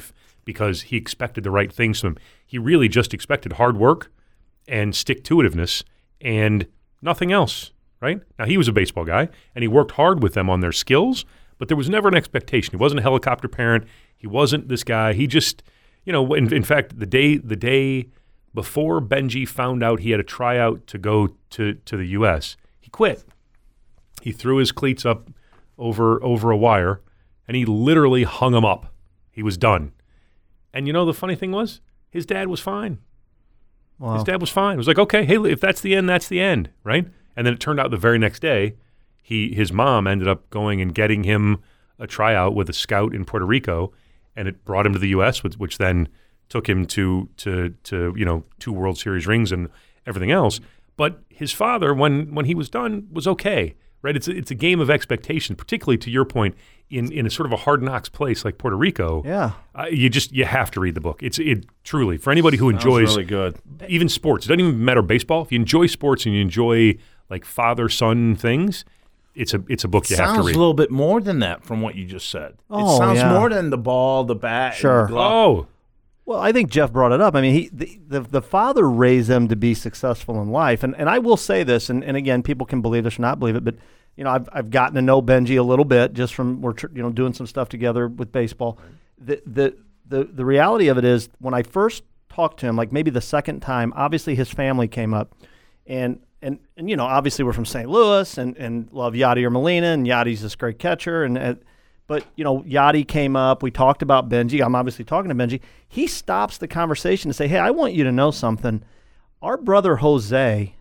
because he expected the right things from him. He really just expected hard work and stick-to-itiveness and nothing else, right? Now, he was a baseball guy, and he worked hard with them on their skills, but there was never an expectation. He wasn't a helicopter parent. He wasn't this guy. He just, you know, in, in fact, the day the day before Benji found out he had a tryout to go to, to the U S, he quit. He threw his cleats up over over a wire, and he literally hung them up. He was done. And you know the funny thing was? His dad was fine. Wow. His dad was fine. It was like, okay, hey, if that's the end, that's the end, right? And then it turned out the very next day, he his mom ended up going and getting him a tryout with a scout in Puerto Rico, and it brought him to the U S, which, which then took him to to to you know two World Series rings and everything else. But his father, when when he was done, was okay, right? It's a, it's a game of expectation, particularly to your point, in in a sort of a hard knocks place like Puerto Rico. Yeah, uh, you just you have to read the book. It's it truly for anybody who Sounds enjoys really good. even sports. It doesn't even matter baseball. If you enjoy sports and you enjoy like father son things, it's a it's a book you have to Sounds read. a little bit more than that from what you just said. Oh, it sounds yeah. more than the ball, the bat, Sure. and the glove. Oh, well, I think Jeff brought it up. I mean, he the, the, the father raised them to be successful in life. And and I will say this, and, and again, people can believe this or not believe it, but you know, I've I've gotten to know Benji a little bit just from we're tr- you know doing some stuff together with baseball. The, the the the reality of it is when I first talked to him, like maybe the second time, obviously his family came up, and and and you know, obviously we're from Saint Louis and and love Yadier Molina, and Yadi's this great catcher, and. and But, you know, Yadi came up. We talked about Benji. I'm obviously talking to Benji. He stops the conversation to say, hey, I want you to know something. Our brother Jose,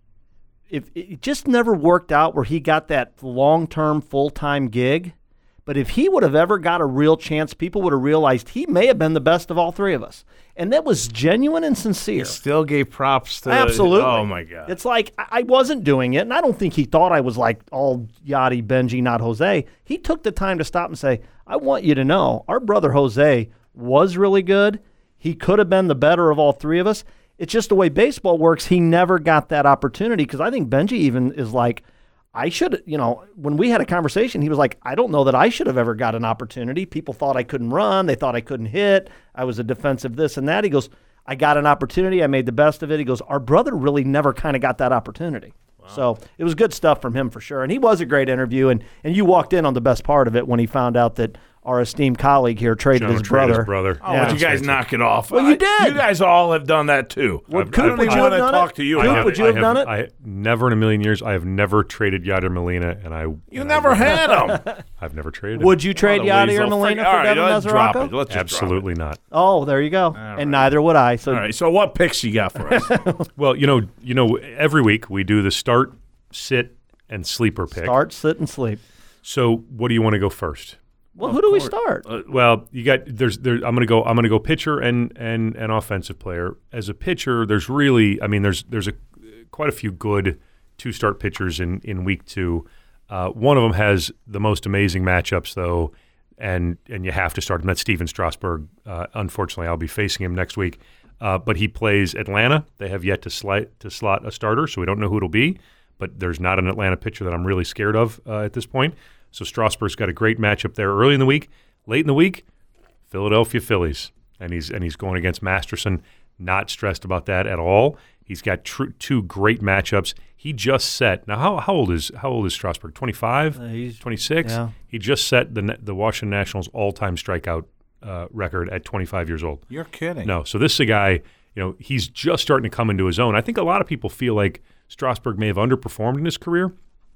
if it just never worked out where he got that long-term, full-time gig. But if he would have ever got a real chance, people would have realized he may have been the best of all three of us. And that was genuine and sincere. Still gave props to Absolutely. Oh my God. It's like I I wasn't doing it, and I don't think he thought I was like all Yachty, Benji, not Jose. He took the time to stop and say, I want you to know our brother Jose was really good. He could have been the better of all three of us. It's just the way baseball works. He never got that opportunity because I think Benji even is like, I should, you know, when we had a conversation, he was like, I don't know that I should have ever got an opportunity. People thought I couldn't run. They thought I couldn't hit. I was a defensive this and that. He goes, I got an opportunity. I made the best of it. He goes, our brother really never kind of got that opportunity. Wow. So it was good stuff from him for sure. And he was a great interview. And, and you walked in on the best part of it when he found out that our esteemed colleague here traded John his traded brother. his brother. Oh, Yeah. would you guys knock it off? Well, you I- did. You guys all have done that too. Well, I've- Coop, I don't would even you want have to done talk it? to you. Coop, about would it. you have done it? I never in a million years. I have never traded Yadier Molina, and I You and never I, had them. I've never traded. him. Would you trade What a Yadier weasel. Molina All for right, Devin let's drop Mesoraco? it. Let's just Absolutely not. Oh, there you go. right. And neither would I. So All right. So what picks you got for us? Well, you know, you know, every week we do the start, sit, and sleeper pick. start, sit, and sleep. So, what do you want to go first? Well, who do we start? Uh, well, you got there's there. I'm gonna go. I'm gonna go pitcher and and an offensive player. As a pitcher, there's really, I mean, there's there's a quite a few good two start pitchers in in week two. Uh, one of them has the most amazing matchups though, and and you have to start him. That's Steven Strasburg. Uh, unfortunately, I'll be facing him next week. Uh, but he plays Atlanta. They have yet to slot to slot a starter, so we don't know who it'll be. But there's not an Atlanta pitcher that I'm really scared of uh, at this point. So Strasburg's got a great matchup there early in the week. Late in the week, Philadelphia Phillies, and he's and he's going against Masterson. Not stressed about that at all. He's got tr- two great matchups. He just set now. How how old is how old is Strasburg? twenty-five, Uh, he's- twenty-six. yeah. He just set the the Washington Nationals all time strikeout uh, record at twenty-five years old. You're kidding. No, so this is a guy. You know, he's just starting to come into his own. I think a lot of people feel like Strasburg may have underperformed in his career.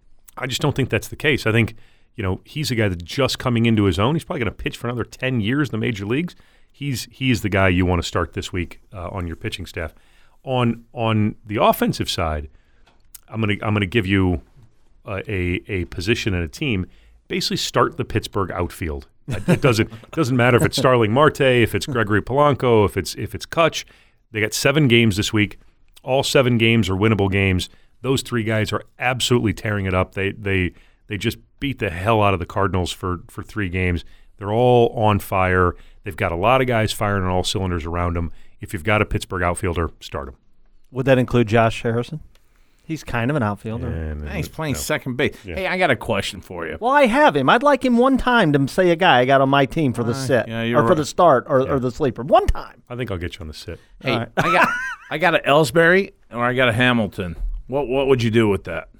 I just don't think that's the case. I think. You know, he's a guy that's just coming into his own. He's probably going to pitch for another ten years in the major leagues. He's he's the guy you want to start this week uh, on your pitching staff. On on the offensive side, I'm gonna I'm gonna give you uh, a a position and a team. Basically, start the Pittsburgh outfield. It doesn't it doesn't matter if it's Starling Marte, if it's Gregory Polanco, if it's if it's Kutch. They got seven games this week. All seven games are winnable games. Those three guys are absolutely tearing it up. They they They just beat the hell out of the Cardinals for, for three games. They're all on fire. They've got a lot of guys firing on all cylinders around them. If you've got a Pittsburgh outfielder, start him. Would that include Josh Harrison? He's kind of an outfielder. And, He's playing no. second base. Yeah. Hey, I got a question for you. Well, I have him. I'd like him one time to say a guy I got on my team for the Uh, sit yeah, or you're for right. the start or, Yeah. or the sleeper. One time. I think I'll get you on the sit. Hey, All right. I got I got a Ellsbury or I got a Hamilton. What what would you do with that?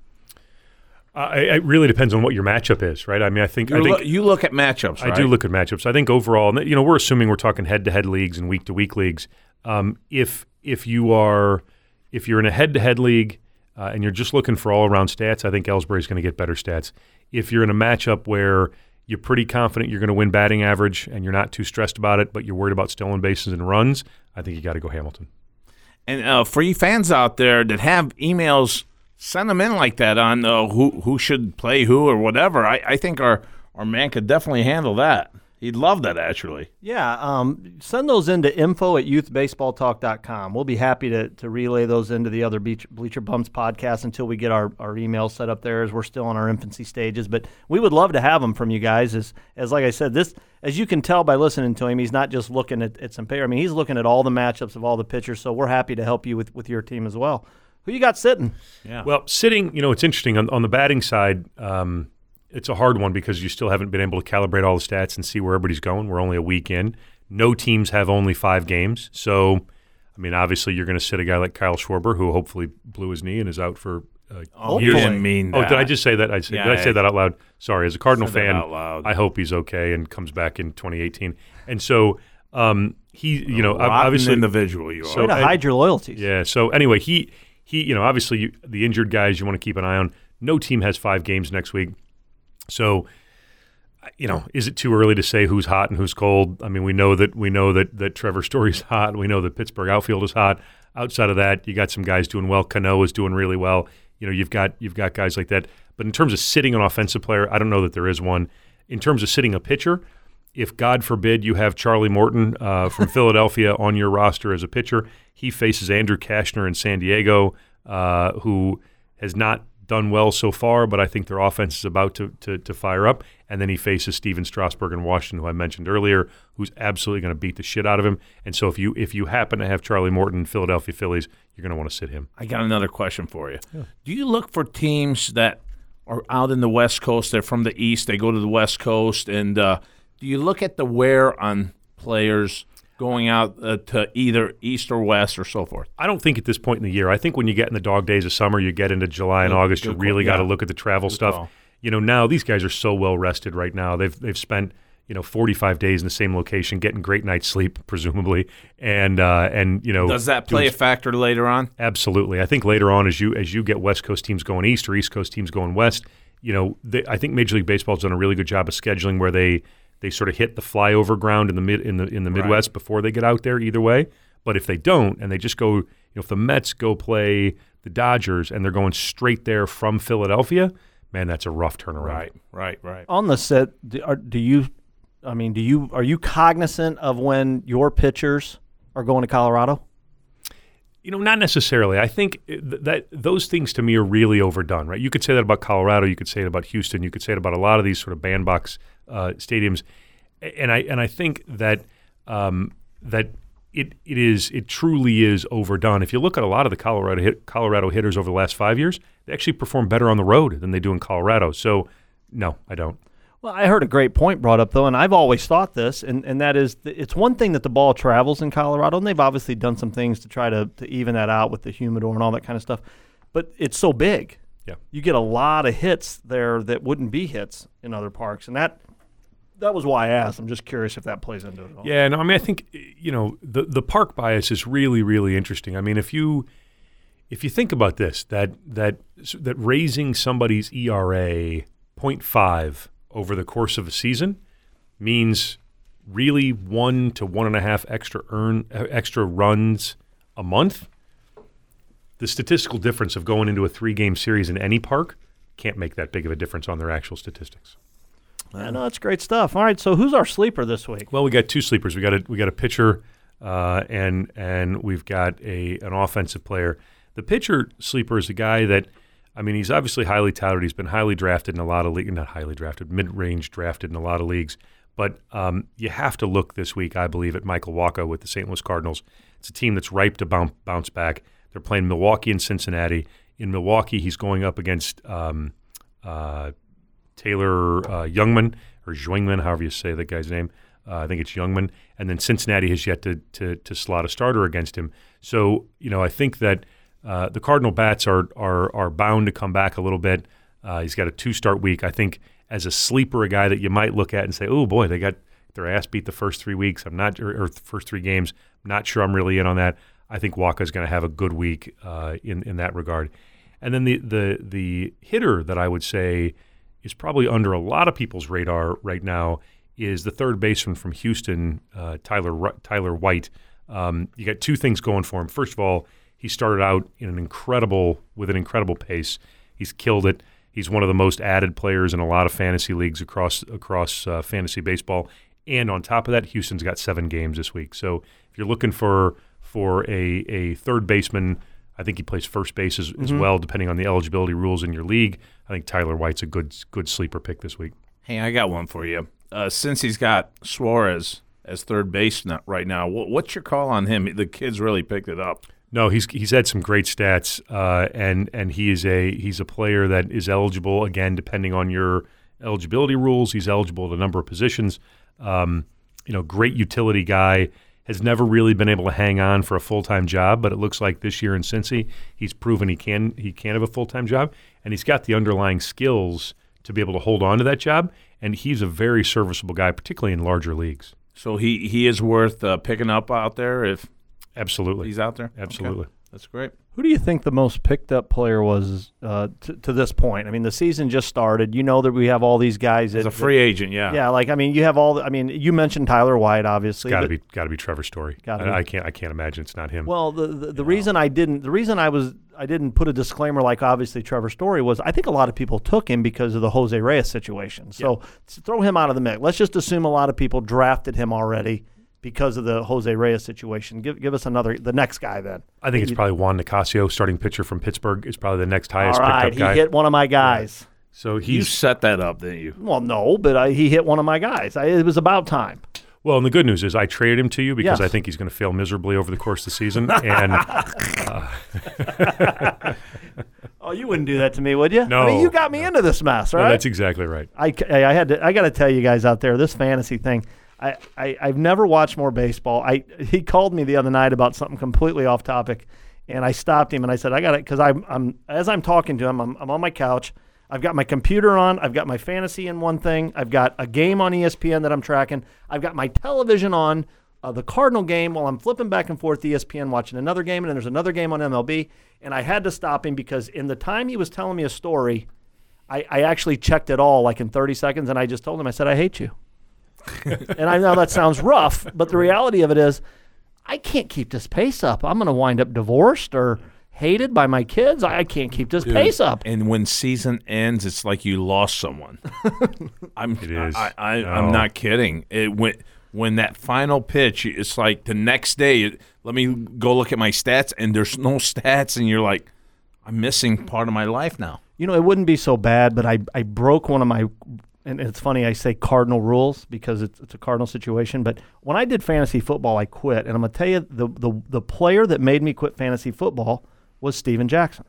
Uh, it it really depends on what your matchup is, right? I mean, I think You, I think look, you look at matchups, right? I do look at matchups. I think overall, and, you know, we're assuming we're talking head-to-head leagues and week-to-week leagues. Um, if if you are if you're in a head-to-head league uh, and you're just looking for all-around stats, I think Ellsbury's going to get better stats. If you're in a matchup where you're pretty confident you're going to win batting average and you're not too stressed about it, but you're worried about stolen bases and runs, I think you got to go Hamilton. And uh, for you fans out there that have emails, send them in like that on uh, who who should play who or whatever. I, I think our, our man could definitely handle that. He'd love that, actually. Yeah, um, send those into info at youth baseball talk dot com. We'll be happy to, to relay those into the other Beach, Bleacher Bumps podcast until we get our, our email set up there, as we're still in our infancy stages. But we would love to have them from you guys. As, as like I said, this as you can tell by listening to him, he's not just looking at, at some paper. I mean, he's looking at all the matchups of all the pitchers, so we're happy to help you with, with your team as well. Who you got sitting? Yeah. Well, sitting, you know, it's interesting. On, on the batting side, um, it's a hard one because you still haven't been able to calibrate all the stats and see where everybody's going. We're only a week in. No teams have only five games. So, I mean, obviously you're going to sit a guy like Kyle Schwarber, who hopefully blew his knee and is out for uh, oh, you years. didn't mean that. Oh, did I just say that? I say, Yeah, did I say I- that out loud? Sorry. As a Cardinal Said that fan, out loud. I hope he's okay and comes back in twenty eighteen. And so um, he, you know, Rotten obviously individual you are. So- Way to I- hide your loyalties. yeah. So anyway, he he you know obviously you, the injured guys you want to keep an eye on. No team has five games next week, so you know is it too early to say who's hot and who's cold? I mean, we know that we know that that Trevor Story's hot. We know that Pittsburgh outfield is hot. Outside of that, you got some guys doing well. Cano is doing really well. You know, you've got you've got guys like that. But in terms of sitting an offensive player, I don't know that there is one. In terms of sitting a pitcher, if God forbid you have Charlie Morton uh, from Philadelphia on your roster as a pitcher, he faces Andrew Kashner in San Diego, uh, who has not done well so far, but I think their offense is about to, to, to fire up. And then he faces Steven Strasburg in Washington, who I mentioned earlier, who's absolutely going to beat the shit out of him. And so if you if you happen to have Charlie Morton in Philadelphia Phillies, you're going to want to sit him. I got another question for you. Do you look for teams that are out in the West Coast? They're from the East. They go to the West Coast. And uh, do you look at the wear on players going out uh, to either East or West or so forth? I don't think at this point in the year. I think when you get in the dog days of summer, you get into July and Good- August, good you really call. got to Yeah. look at the travel Good stuff. call. You know, now these guys are so well rested right now. They've they've spent you know forty-five days in the same location, getting great night's sleep, presumably, and uh, and you know Does that play a doing- factor later on? Absolutely. I think later on, as you as you get West Coast teams going east or East Coast teams going west, you know, they, I think Major League Baseball's done a really good job of scheduling where they they sort of hit the flyover ground in the mid in the in the Midwest before they get out there. Either way, but if they don't and they just go, you know, if the Mets go play the Dodgers and they're going straight there from Philadelphia, man, that's a rough turnaround. Right, right, right. On the set, do, are, do you? I mean, do you? Are you cognizant of when your pitchers are going to Colorado? You know, not necessarily. I think th- that those things to me are really overdone, right? You could say that about Colorado. You could say it about Houston. You could say it about a lot of these sort of bandbox uh, stadiums, and I and I think that um, that it it is it truly is overdone. If you look at a lot of the Colorado hit, Colorado hitters over the last five years, they actually perform better on the road than they do in Colorado. So, no, I don't. Well, I heard a great point brought up, though, and I've always thought this, and, and that is th- it's one thing that the ball travels in Colorado, and they've obviously done some things to try to, to even that out with the humidor and all that kind of stuff, but it's so big. Yeah. You get a lot of hits there that wouldn't be hits in other parks, and that that was why I asked. I'm just curious if that plays into it at all. Yeah, no, I mean, I think you know the the park bias is really really interesting. I mean, if you if you think about this, that that that raising somebody's E R A zero point five over the course of a season means really one to one and a half extra earn uh, extra runs a month. The statistical difference of going into a three game series in any park can't make that big of a difference on their actual statistics. I know, it's great stuff. All right, so who's our sleeper this week? Well, we got two sleepers. We got a we got a pitcher, uh, and and we've got a an offensive player. The pitcher sleeper is a guy that, I mean, he's obviously highly touted. He's been highly drafted in a lot of leagues, not highly drafted, mid range drafted in a lot of leagues. But um, you have to look this week, I believe, at Michael Wacha with the Saint Louis Cardinals. It's a team that's ripe to bounce bounce back. They're playing Milwaukee and Cincinnati in Milwaukee, he's going up against um, uh, Taylor uh, Youngman, or Joingman, however you say that guy's name. Uh, I think it's Youngman. And then Cincinnati has yet to, to to slot a starter against him. So, you know, I think that uh, the Cardinal bats are, are are bound to come back a little bit. Uh, he's got a two-start week. I think as a sleeper, a guy that you might look at and say, oh, boy, they got their ass beat the first three weeks. I'm not, or, or the first three games. I'm not sure I'm really in on that. I think Walker's going to have a good week uh, in in that regard. And then the the the hitter that I would say is probably under a lot of people's radar right now is the third baseman from Houston, uh, Tyler Tyler White. Um, you got two things going for him. First of all, he started out in an incredible with an incredible pace. He's killed it. He's one of the most added players in a lot of fantasy leagues across across uh, fantasy baseball. And on top of that, Houston's got seven games this week. So if you're looking for for a a third baseman, I think he plays first base as, mm-hmm. as well, depending on the eligibility rules in your league. I think Tyler White's a good good sleeper pick this week. Hey, I got one for you. Uh, since he's got Suarez as third base right now, what, what's your call on him? The kid's really picked it up. No, he's he's had some great stats, uh, and and he is a he's a player that is eligible again, depending on your eligibility rules. He's eligible at a number of positions. Um, you know, great utility guy. Has never really been able to hang on for a full-time job, but it looks like this year in Cincy, he's proven he can he can have a full-time job, and he's got the underlying skills to be able to hold on to that job, and he's a very serviceable guy, particularly in larger leagues. So he, he is worth uh, picking up out there if Absolutely. he's out there? Absolutely. Okay. That's great. Who do you think the most picked up player was uh, to, to this point? I mean, the season just started. You know that we have all these guys. As that, a free that, agent, yeah. Yeah, like I mean, you have all. The, I mean, you mentioned Tyler White, obviously. Got to be, got to be Trevor Story. Gotta I, be. I can't, I can't imagine it's not him. Well, the the, the reason I didn't, the reason I was, I didn't put a disclaimer like obviously Trevor Story was. I think a lot of people took him because of the Jose Reyes situation. So yeah. throw him out of the mix. Let's just assume a lot of people drafted him already because of the Jose Reyes situation. Give give us another, the next guy then. I think it's probably Juan Nicasio, starting pitcher from Pittsburgh. Is probably the next highest All right, picked up guy. he hit one of my guys. Yeah. So he's You set that up, didn't you? Well, no, but I, he hit one of my guys. I, it was about time. Well, and the good news is I traded him to you because Yes. I think he's going to fail miserably over the course of the season. And uh, Oh, you wouldn't do that to me, would you? No, I mean, you got me into this mess, right? no, that's exactly right. I, I had to, I got to tell you guys out there, this fantasy thing, I, I, I've never watched more baseball. I He called me the other night about something completely off topic, and I stopped him, and I said, I got it, because I'm, I'm, as I'm talking to him, I'm, I'm on my couch. I've got my computer on. I've got my fantasy in one thing. I've got a game on E S P N that I'm tracking. I've got my television on, uh, the Cardinal game, while I'm flipping back and forth E S P N watching another game, and then there's another game on M L B, and I had to stop him because in the time he was telling me a story, I, I actually checked it all like in thirty seconds, and I just told him, I said, I hate you. And I know that sounds rough, but the reality of it is I can't keep this pace up. I'm going to wind up divorced or hated by my kids. I can't keep this Dude, pace up. And when season ends, it's like you lost someone. I'm, It is. I, I, No. I'm not kidding. It when when that final pitch, it's like the next day. It, let me go look at my stats, and there's no stats, and you're like, I'm missing part of my life now. You know, it wouldn't be so bad, but I, I broke one of my, and it's funny I say cardinal rules because it's, it's a cardinal situation, but when I did fantasy football, I quit. And I'm going to tell you, the, the the player that made me quit fantasy football was Steven Jackson.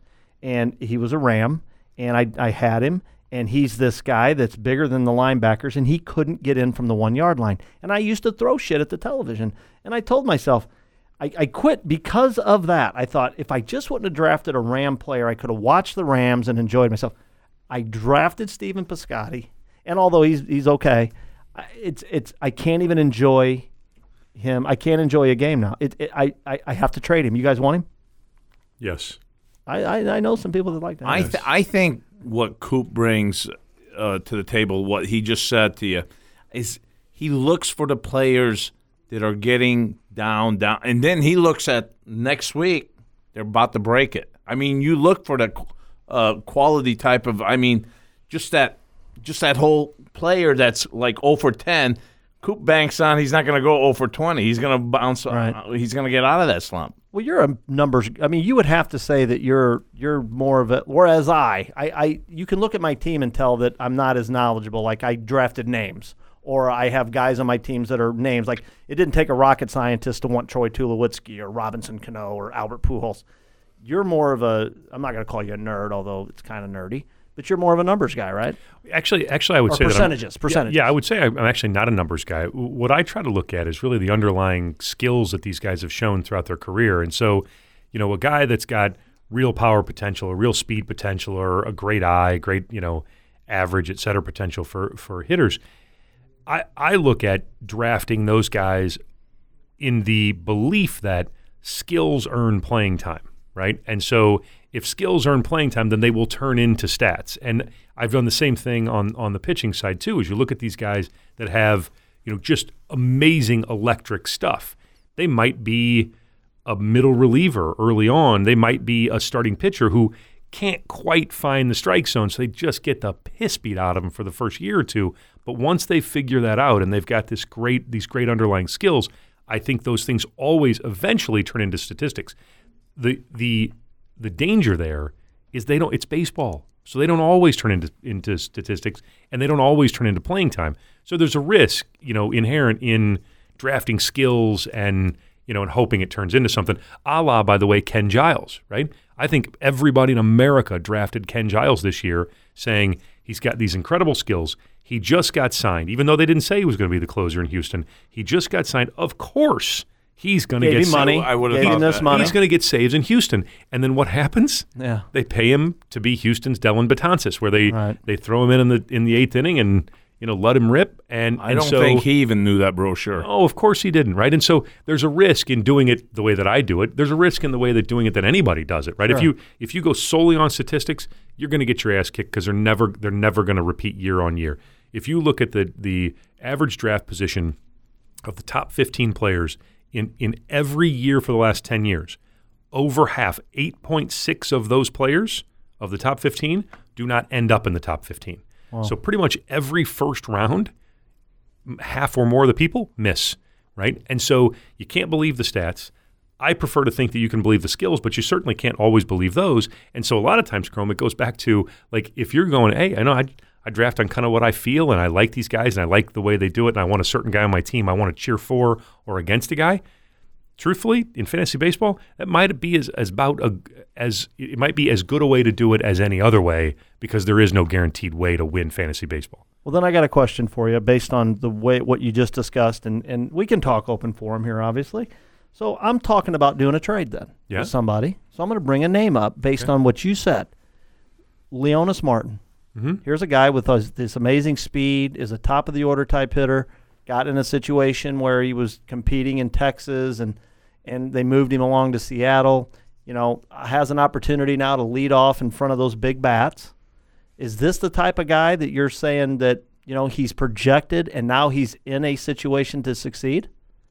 And he was a Ram, and I, I had him, and he's this guy that's bigger than the linebackers, and he couldn't get in from the one-yard line. And I used to throw shit at the television. And I told myself, I, I quit because of that. I thought, if I just wouldn't have drafted a Ram player, I could have watched the Rams and enjoyed myself. I drafted Stephen Piscotty, and although he's he's okay, it's it's I can't even enjoy him. I can't enjoy a game now. It, it I, I I have to trade him. You guys want him? Yes. I, I, I know some people that like that. I th- I think what Coop brings uh, to the table, what he just said to you, is he looks for the players that are getting down, down, and then he looks at next week, they're about to break it. I mean, you look for the uh, quality type of, I mean, just that just that whole player that's like oh for ten. Coop banks on he's not going to go oh for twenty. He's going to bounce. Right. Uh, he's going to get out of that slump. Well, you're a numbers. I mean, you would have to say that you're you're more of a. Whereas I, I, I, you can look at my team and tell that I'm not as knowledgeable. Like I drafted names, or I have guys on my teams that are names. Like it didn't take a rocket scientist to want Troy Tulowitzki or Robinson Cano or Albert Pujols. you're more of a, I'm not going to call you a nerd, although it's kind of nerdy, but you're more of a numbers guy, right? Actually, actually, I would or say percentages, that I'm, percentages. Yeah, yeah, I would say I'm actually not a numbers guy. What I try to look at is really the underlying skills that these guys have shown throughout their career. And so, you know, a guy that's got real power potential, a real speed potential, or a great eye, great, you know, average, et cetera, potential for, for hitters, I, I look at drafting those guys in the belief that skills earn playing time, right? And so if skills earn playing time, then they will turn into stats. And I've done the same thing on, on the pitching side too, as you look at these guys that have, you know, just amazing electric stuff. They might be a middle reliever early on. They might be a starting pitcher who can't quite find the strike zone, so they just get the piss beat out of them for the first year or two. But once they figure that out and they've got this great these great underlying skills, I think those things always eventually turn into statistics. The the the danger there is they don't it's baseball. So they don't always turn into into statistics, and they don't always turn into playing time. So there's a risk, you know, inherent in drafting skills and, you know, and hoping it turns into something. A la, by the way, Ken Giles, right? I think everybody in America drafted Ken Giles this year saying he's got these incredible skills. He just got signed, even though they didn't say he was going to be the closer in Houston. He just got signed. Of course, he's going to Gave get him money. I would have Gave thought him this that. money. He's going to get saves in Houston. And then what happens? Yeah. They pay him to be Houston's Dellin Betances, where they Right. they throw him in in the in the eighth inning and, you know, let him rip. And I and don't so, think he even knew that brochure. Oh, of course he didn't, right? And so there's a risk in doing it the way that I do it. There's a risk in the way that doing it that anybody does it, right? Sure. If you if you go solely on statistics, you're going to get your ass kicked because they're never they're never going to repeat year on year. If you look at the the average draft position of the top fifteen players in in every year for the last ten years, over half, eight point six of those players of the top fifteen do not end up in the top fifteen. Wow. So pretty much every first round, half or more of the people miss, right? And so you can't believe the stats. I prefer to think that you can believe the skills, but you certainly can't always believe those. And so a lot of times, Chrome, it goes back to, like, if you're going, hey, I know I, I draft on kind of what I feel, and I like these guys, and I like the way they do it, and I want a certain guy on my team I want to cheer for or against a guy. Truthfully, in fantasy baseball, that might be as, as about a, as it might be as good a way to do it as any other way, because there is no guaranteed way to win fantasy baseball. Well, then I got a question for you based on the way what you just discussed, and, and we can talk open forum here, obviously. So I'm talking about doing a trade then Yeah. with somebody. So I'm going to bring a name up based Okay. on what you said. Leonis Martin. Mm-hmm. Here's a guy with this, this amazing speed, is a top of the order type hitter, got in a situation where he was competing in Texas, and and they moved him along to Seattle. You know, has an opportunity now to lead off in front of those big bats. Is this the type of guy that you're saying that, you know, he's projected and now he's in a situation to succeed?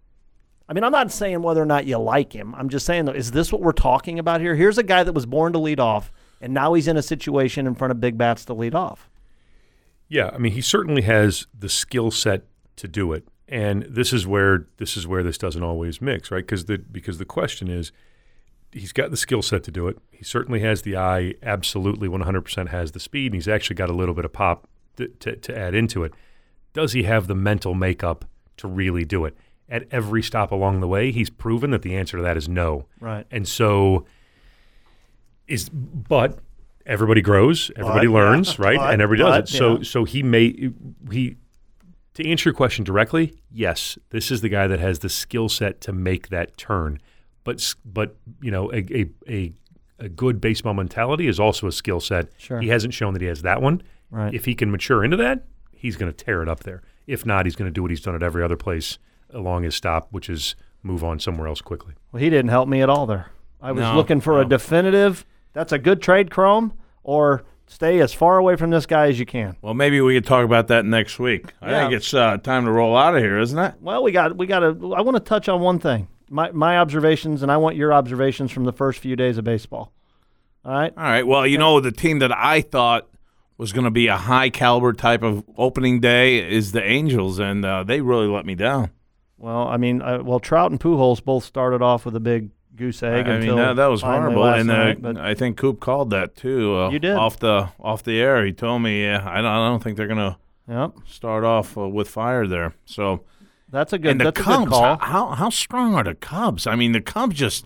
I mean, I'm not saying whether or not you like him. I'm just saying, though, is this what we're talking about here? Here's a guy that was born to lead off, and now he's in a situation in front of big bats to lead off. Yeah, I mean, he certainly has the skill set to do it, and this is where this is where this doesn't always mix, right? Because the because the question is, he's got the skill set to do it. He certainly has the eye. Absolutely, one hundred percent has the speed, and he's actually got a little bit of pop to, to, to add into it. Does he have the mental makeup to really do it? At every stop along the way, he's proven that the answer to that is no. Right. And so, is but everybody grows, everybody But, learns, yeah, right? but, and everybody but, does it. So, yeah. so he may he. To answer your question directly, yes, this is the guy that has the skill set to make that turn. But but you know, a a a, a good baseball mentality is also a skill set. Sure. He hasn't shown that he has that one. Right. If he can mature into that, he's going to tear it up there. If not, he's going to do what he's done at every other place along his stop, which is move on somewhere else quickly. Well, he didn't help me at all there. I was No, looking for no. a definitive, that's a good trade, Chrome, or stay as far away from this guy as you can. Well, maybe we could talk about that next week. I Yeah. think it's uh, time to roll out of here, isn't it? Well, we got we got to. I want to touch on one thing. My my observations, and I want your observations from the first few days of baseball. All right. All right. Well, you know, the team that I thought was going to be a high caliber type of opening day is the Angels, and uh, they really let me down. Well, I mean, uh, well, Trout and Pujols both started off with a big goose egg. I until mean, that, that was finally horrible, last and uh, night, but I think Coop called that too. Uh, You did. off the off the air. He told me, yeah, I don't, I don't think they're going to yep, start off uh, with fire there. So, that's a good. and the that's a good Cubs, call. how how how strong are the Cubs? I mean, the Cubs just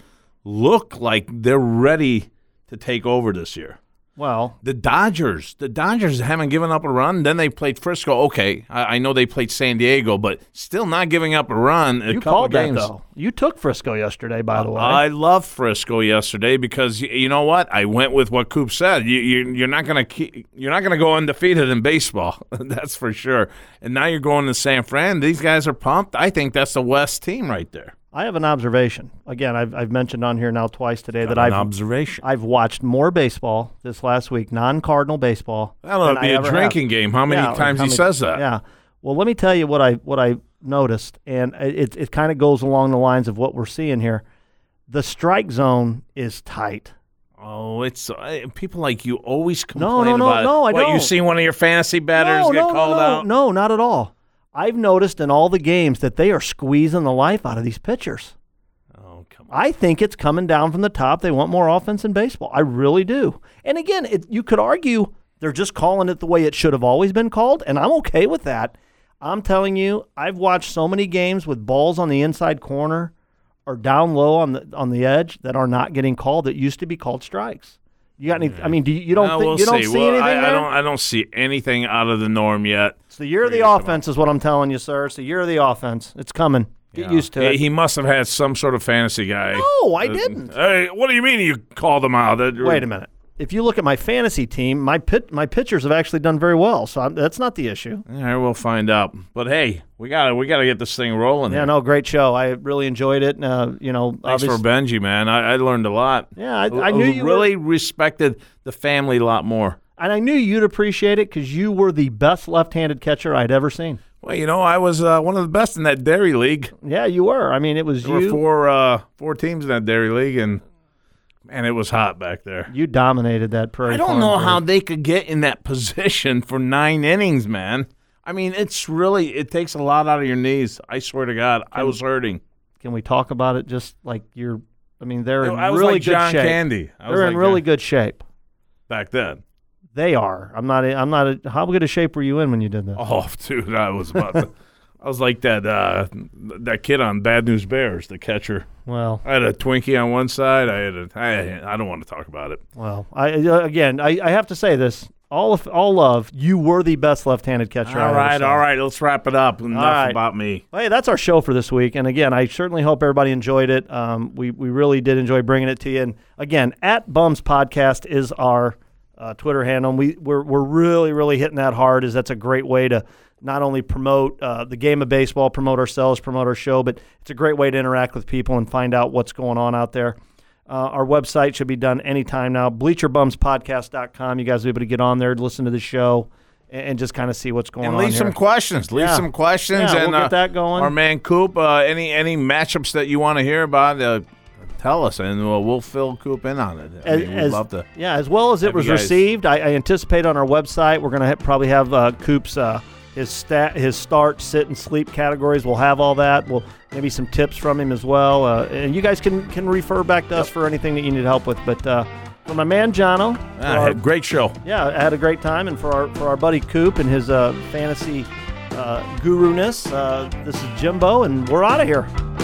look like they're ready to take over this year. Well, The Dodgers, the Dodgers haven't given up a run. Then they played Frisco. Okay, I, I know they played San Diego, but still not giving up a run. A you couple called games. that, though. You took Frisco yesterday, by the way. I love Frisco yesterday because y- you know what? I went with what Coop said. You, you, you're not gonna keep, you're not gonna go undefeated in baseball. That's for sure. And now you're going to San Fran. These guys are pumped. I think that's the West team right there. I have an observation. Again, I've, I've mentioned on here now twice today that An I've observation. I've watched more baseball this last week, non-Cardinal baseball. That'll than be I a ever drinking have. game. How many Yeah, times how he many- says that? Yeah. Well, let me tell you what I what I noticed, and it it kind of goes along the lines of what we're seeing here. The strike zone is tight. Oh, it's uh, people like you always complain No, no, no, about it. no, I what, you don't. see one of your fantasy batters no, get no, called no, out? no, not at all. I've noticed in all the games that they are squeezing the life out of these pitchers. Oh, come on. I think it's coming down from the top. They want more offense in baseball. I really do. And again, it, you could argue they're just calling it the way it should have always been called, and I'm okay with that. I'm telling you, I've watched so many games with balls on the inside corner or down low on the on the edge that are not getting called that used to be called strikes. You got any? I mean, do you, you don't Uh, think, we'll you don't see. see Well, anything I, there? I don't. I don't see anything out of the norm yet. It's the year of the Come on. offense, is what I'm telling you, sir. It's the year of the offense. It's coming. Get Yeah. used to He- it. He must have had some sort of fantasy guy. No, I Uh, didn't. Hey, what do you mean you called him out? That- Wait a minute. If you look at my fantasy team, my pit, my pitchers have actually done very well, so I'm, that's not the issue. All right, we'll find out. But hey, we got to we got to get this thing rolling. Yeah, here. no, great show. I really enjoyed it. Uh, you know, Thanks for obvious- Benji, man. I, I learned a lot. Yeah, I, I knew you were- really respected the family a lot more. and I knew you'd appreciate it because you were the best left-handed catcher I'd ever seen. Well, you know, I was uh, one of the best in that dairy league. Yeah, you were. I mean, it was There you. were four uh, four teams in that dairy league, and man, it was hot back there. You dominated that Prairie I don't Farms know league. how they could get in that position for nine innings, man. I mean, it's really it takes a lot out of your knees. I swear to God, I was hurting. Can we talk about it? Just like you're. I mean, they're in I was really like good John shape. Candy. I was They're in like really that good shape. back then. They are. I'm not. I'm not. A, how good a shape were you in when you did that? Oh, dude, I was about to, I was like that uh, that kid on Bad News Bears, the catcher. Well, I had a Twinkie on one side. I had a. I, I don't want to talk about it. well. I uh, again. I, I have to say this. All of all love. You were the best left-handed catcher. I All ever right, saw. all right. Let's wrap it up. Enough right. about me. Well, hey, that's our show for this week. And again, I certainly hope everybody enjoyed it. Um, we we really did enjoy bringing it to you. And again, at Bums Podcast is our uh, Twitter handle. And we we're we're really really hitting that hard. As that's a great way to not only promote uh, the game of baseball, promote ourselves, promote our show, but it's a great way to interact with people and find out what's going on out there. Uh, our website should be done anytime now, bleacher bums podcast dot com. You guys will be able to get on there, listen to the show, and, and just kind of see what's going And on leave here. some questions. Leave Yeah. some questions. Yeah, and we'll get uh, that going. Our man Coop, uh, any any matchups that you want to hear about, uh, tell us, and we'll, we'll fill Coop in on it. I As, mean, we'd as- love to. yeah, as well as it have was you guys- received, I, I anticipate on our website we're going to ha- probably have uh, Coop's uh, his stat, his start, sit, and sleep categories. We'll have all that. We'll maybe some tips from him as well, uh, and you guys can can refer back to us for anything that you need help with. But uh, for my man Jono, for Ah, our- great show. yeah, I had a great time, and for our for our buddy Coop and his uh, fantasy uh, guru-ness, uh, this is Jimbo, and we're out of here.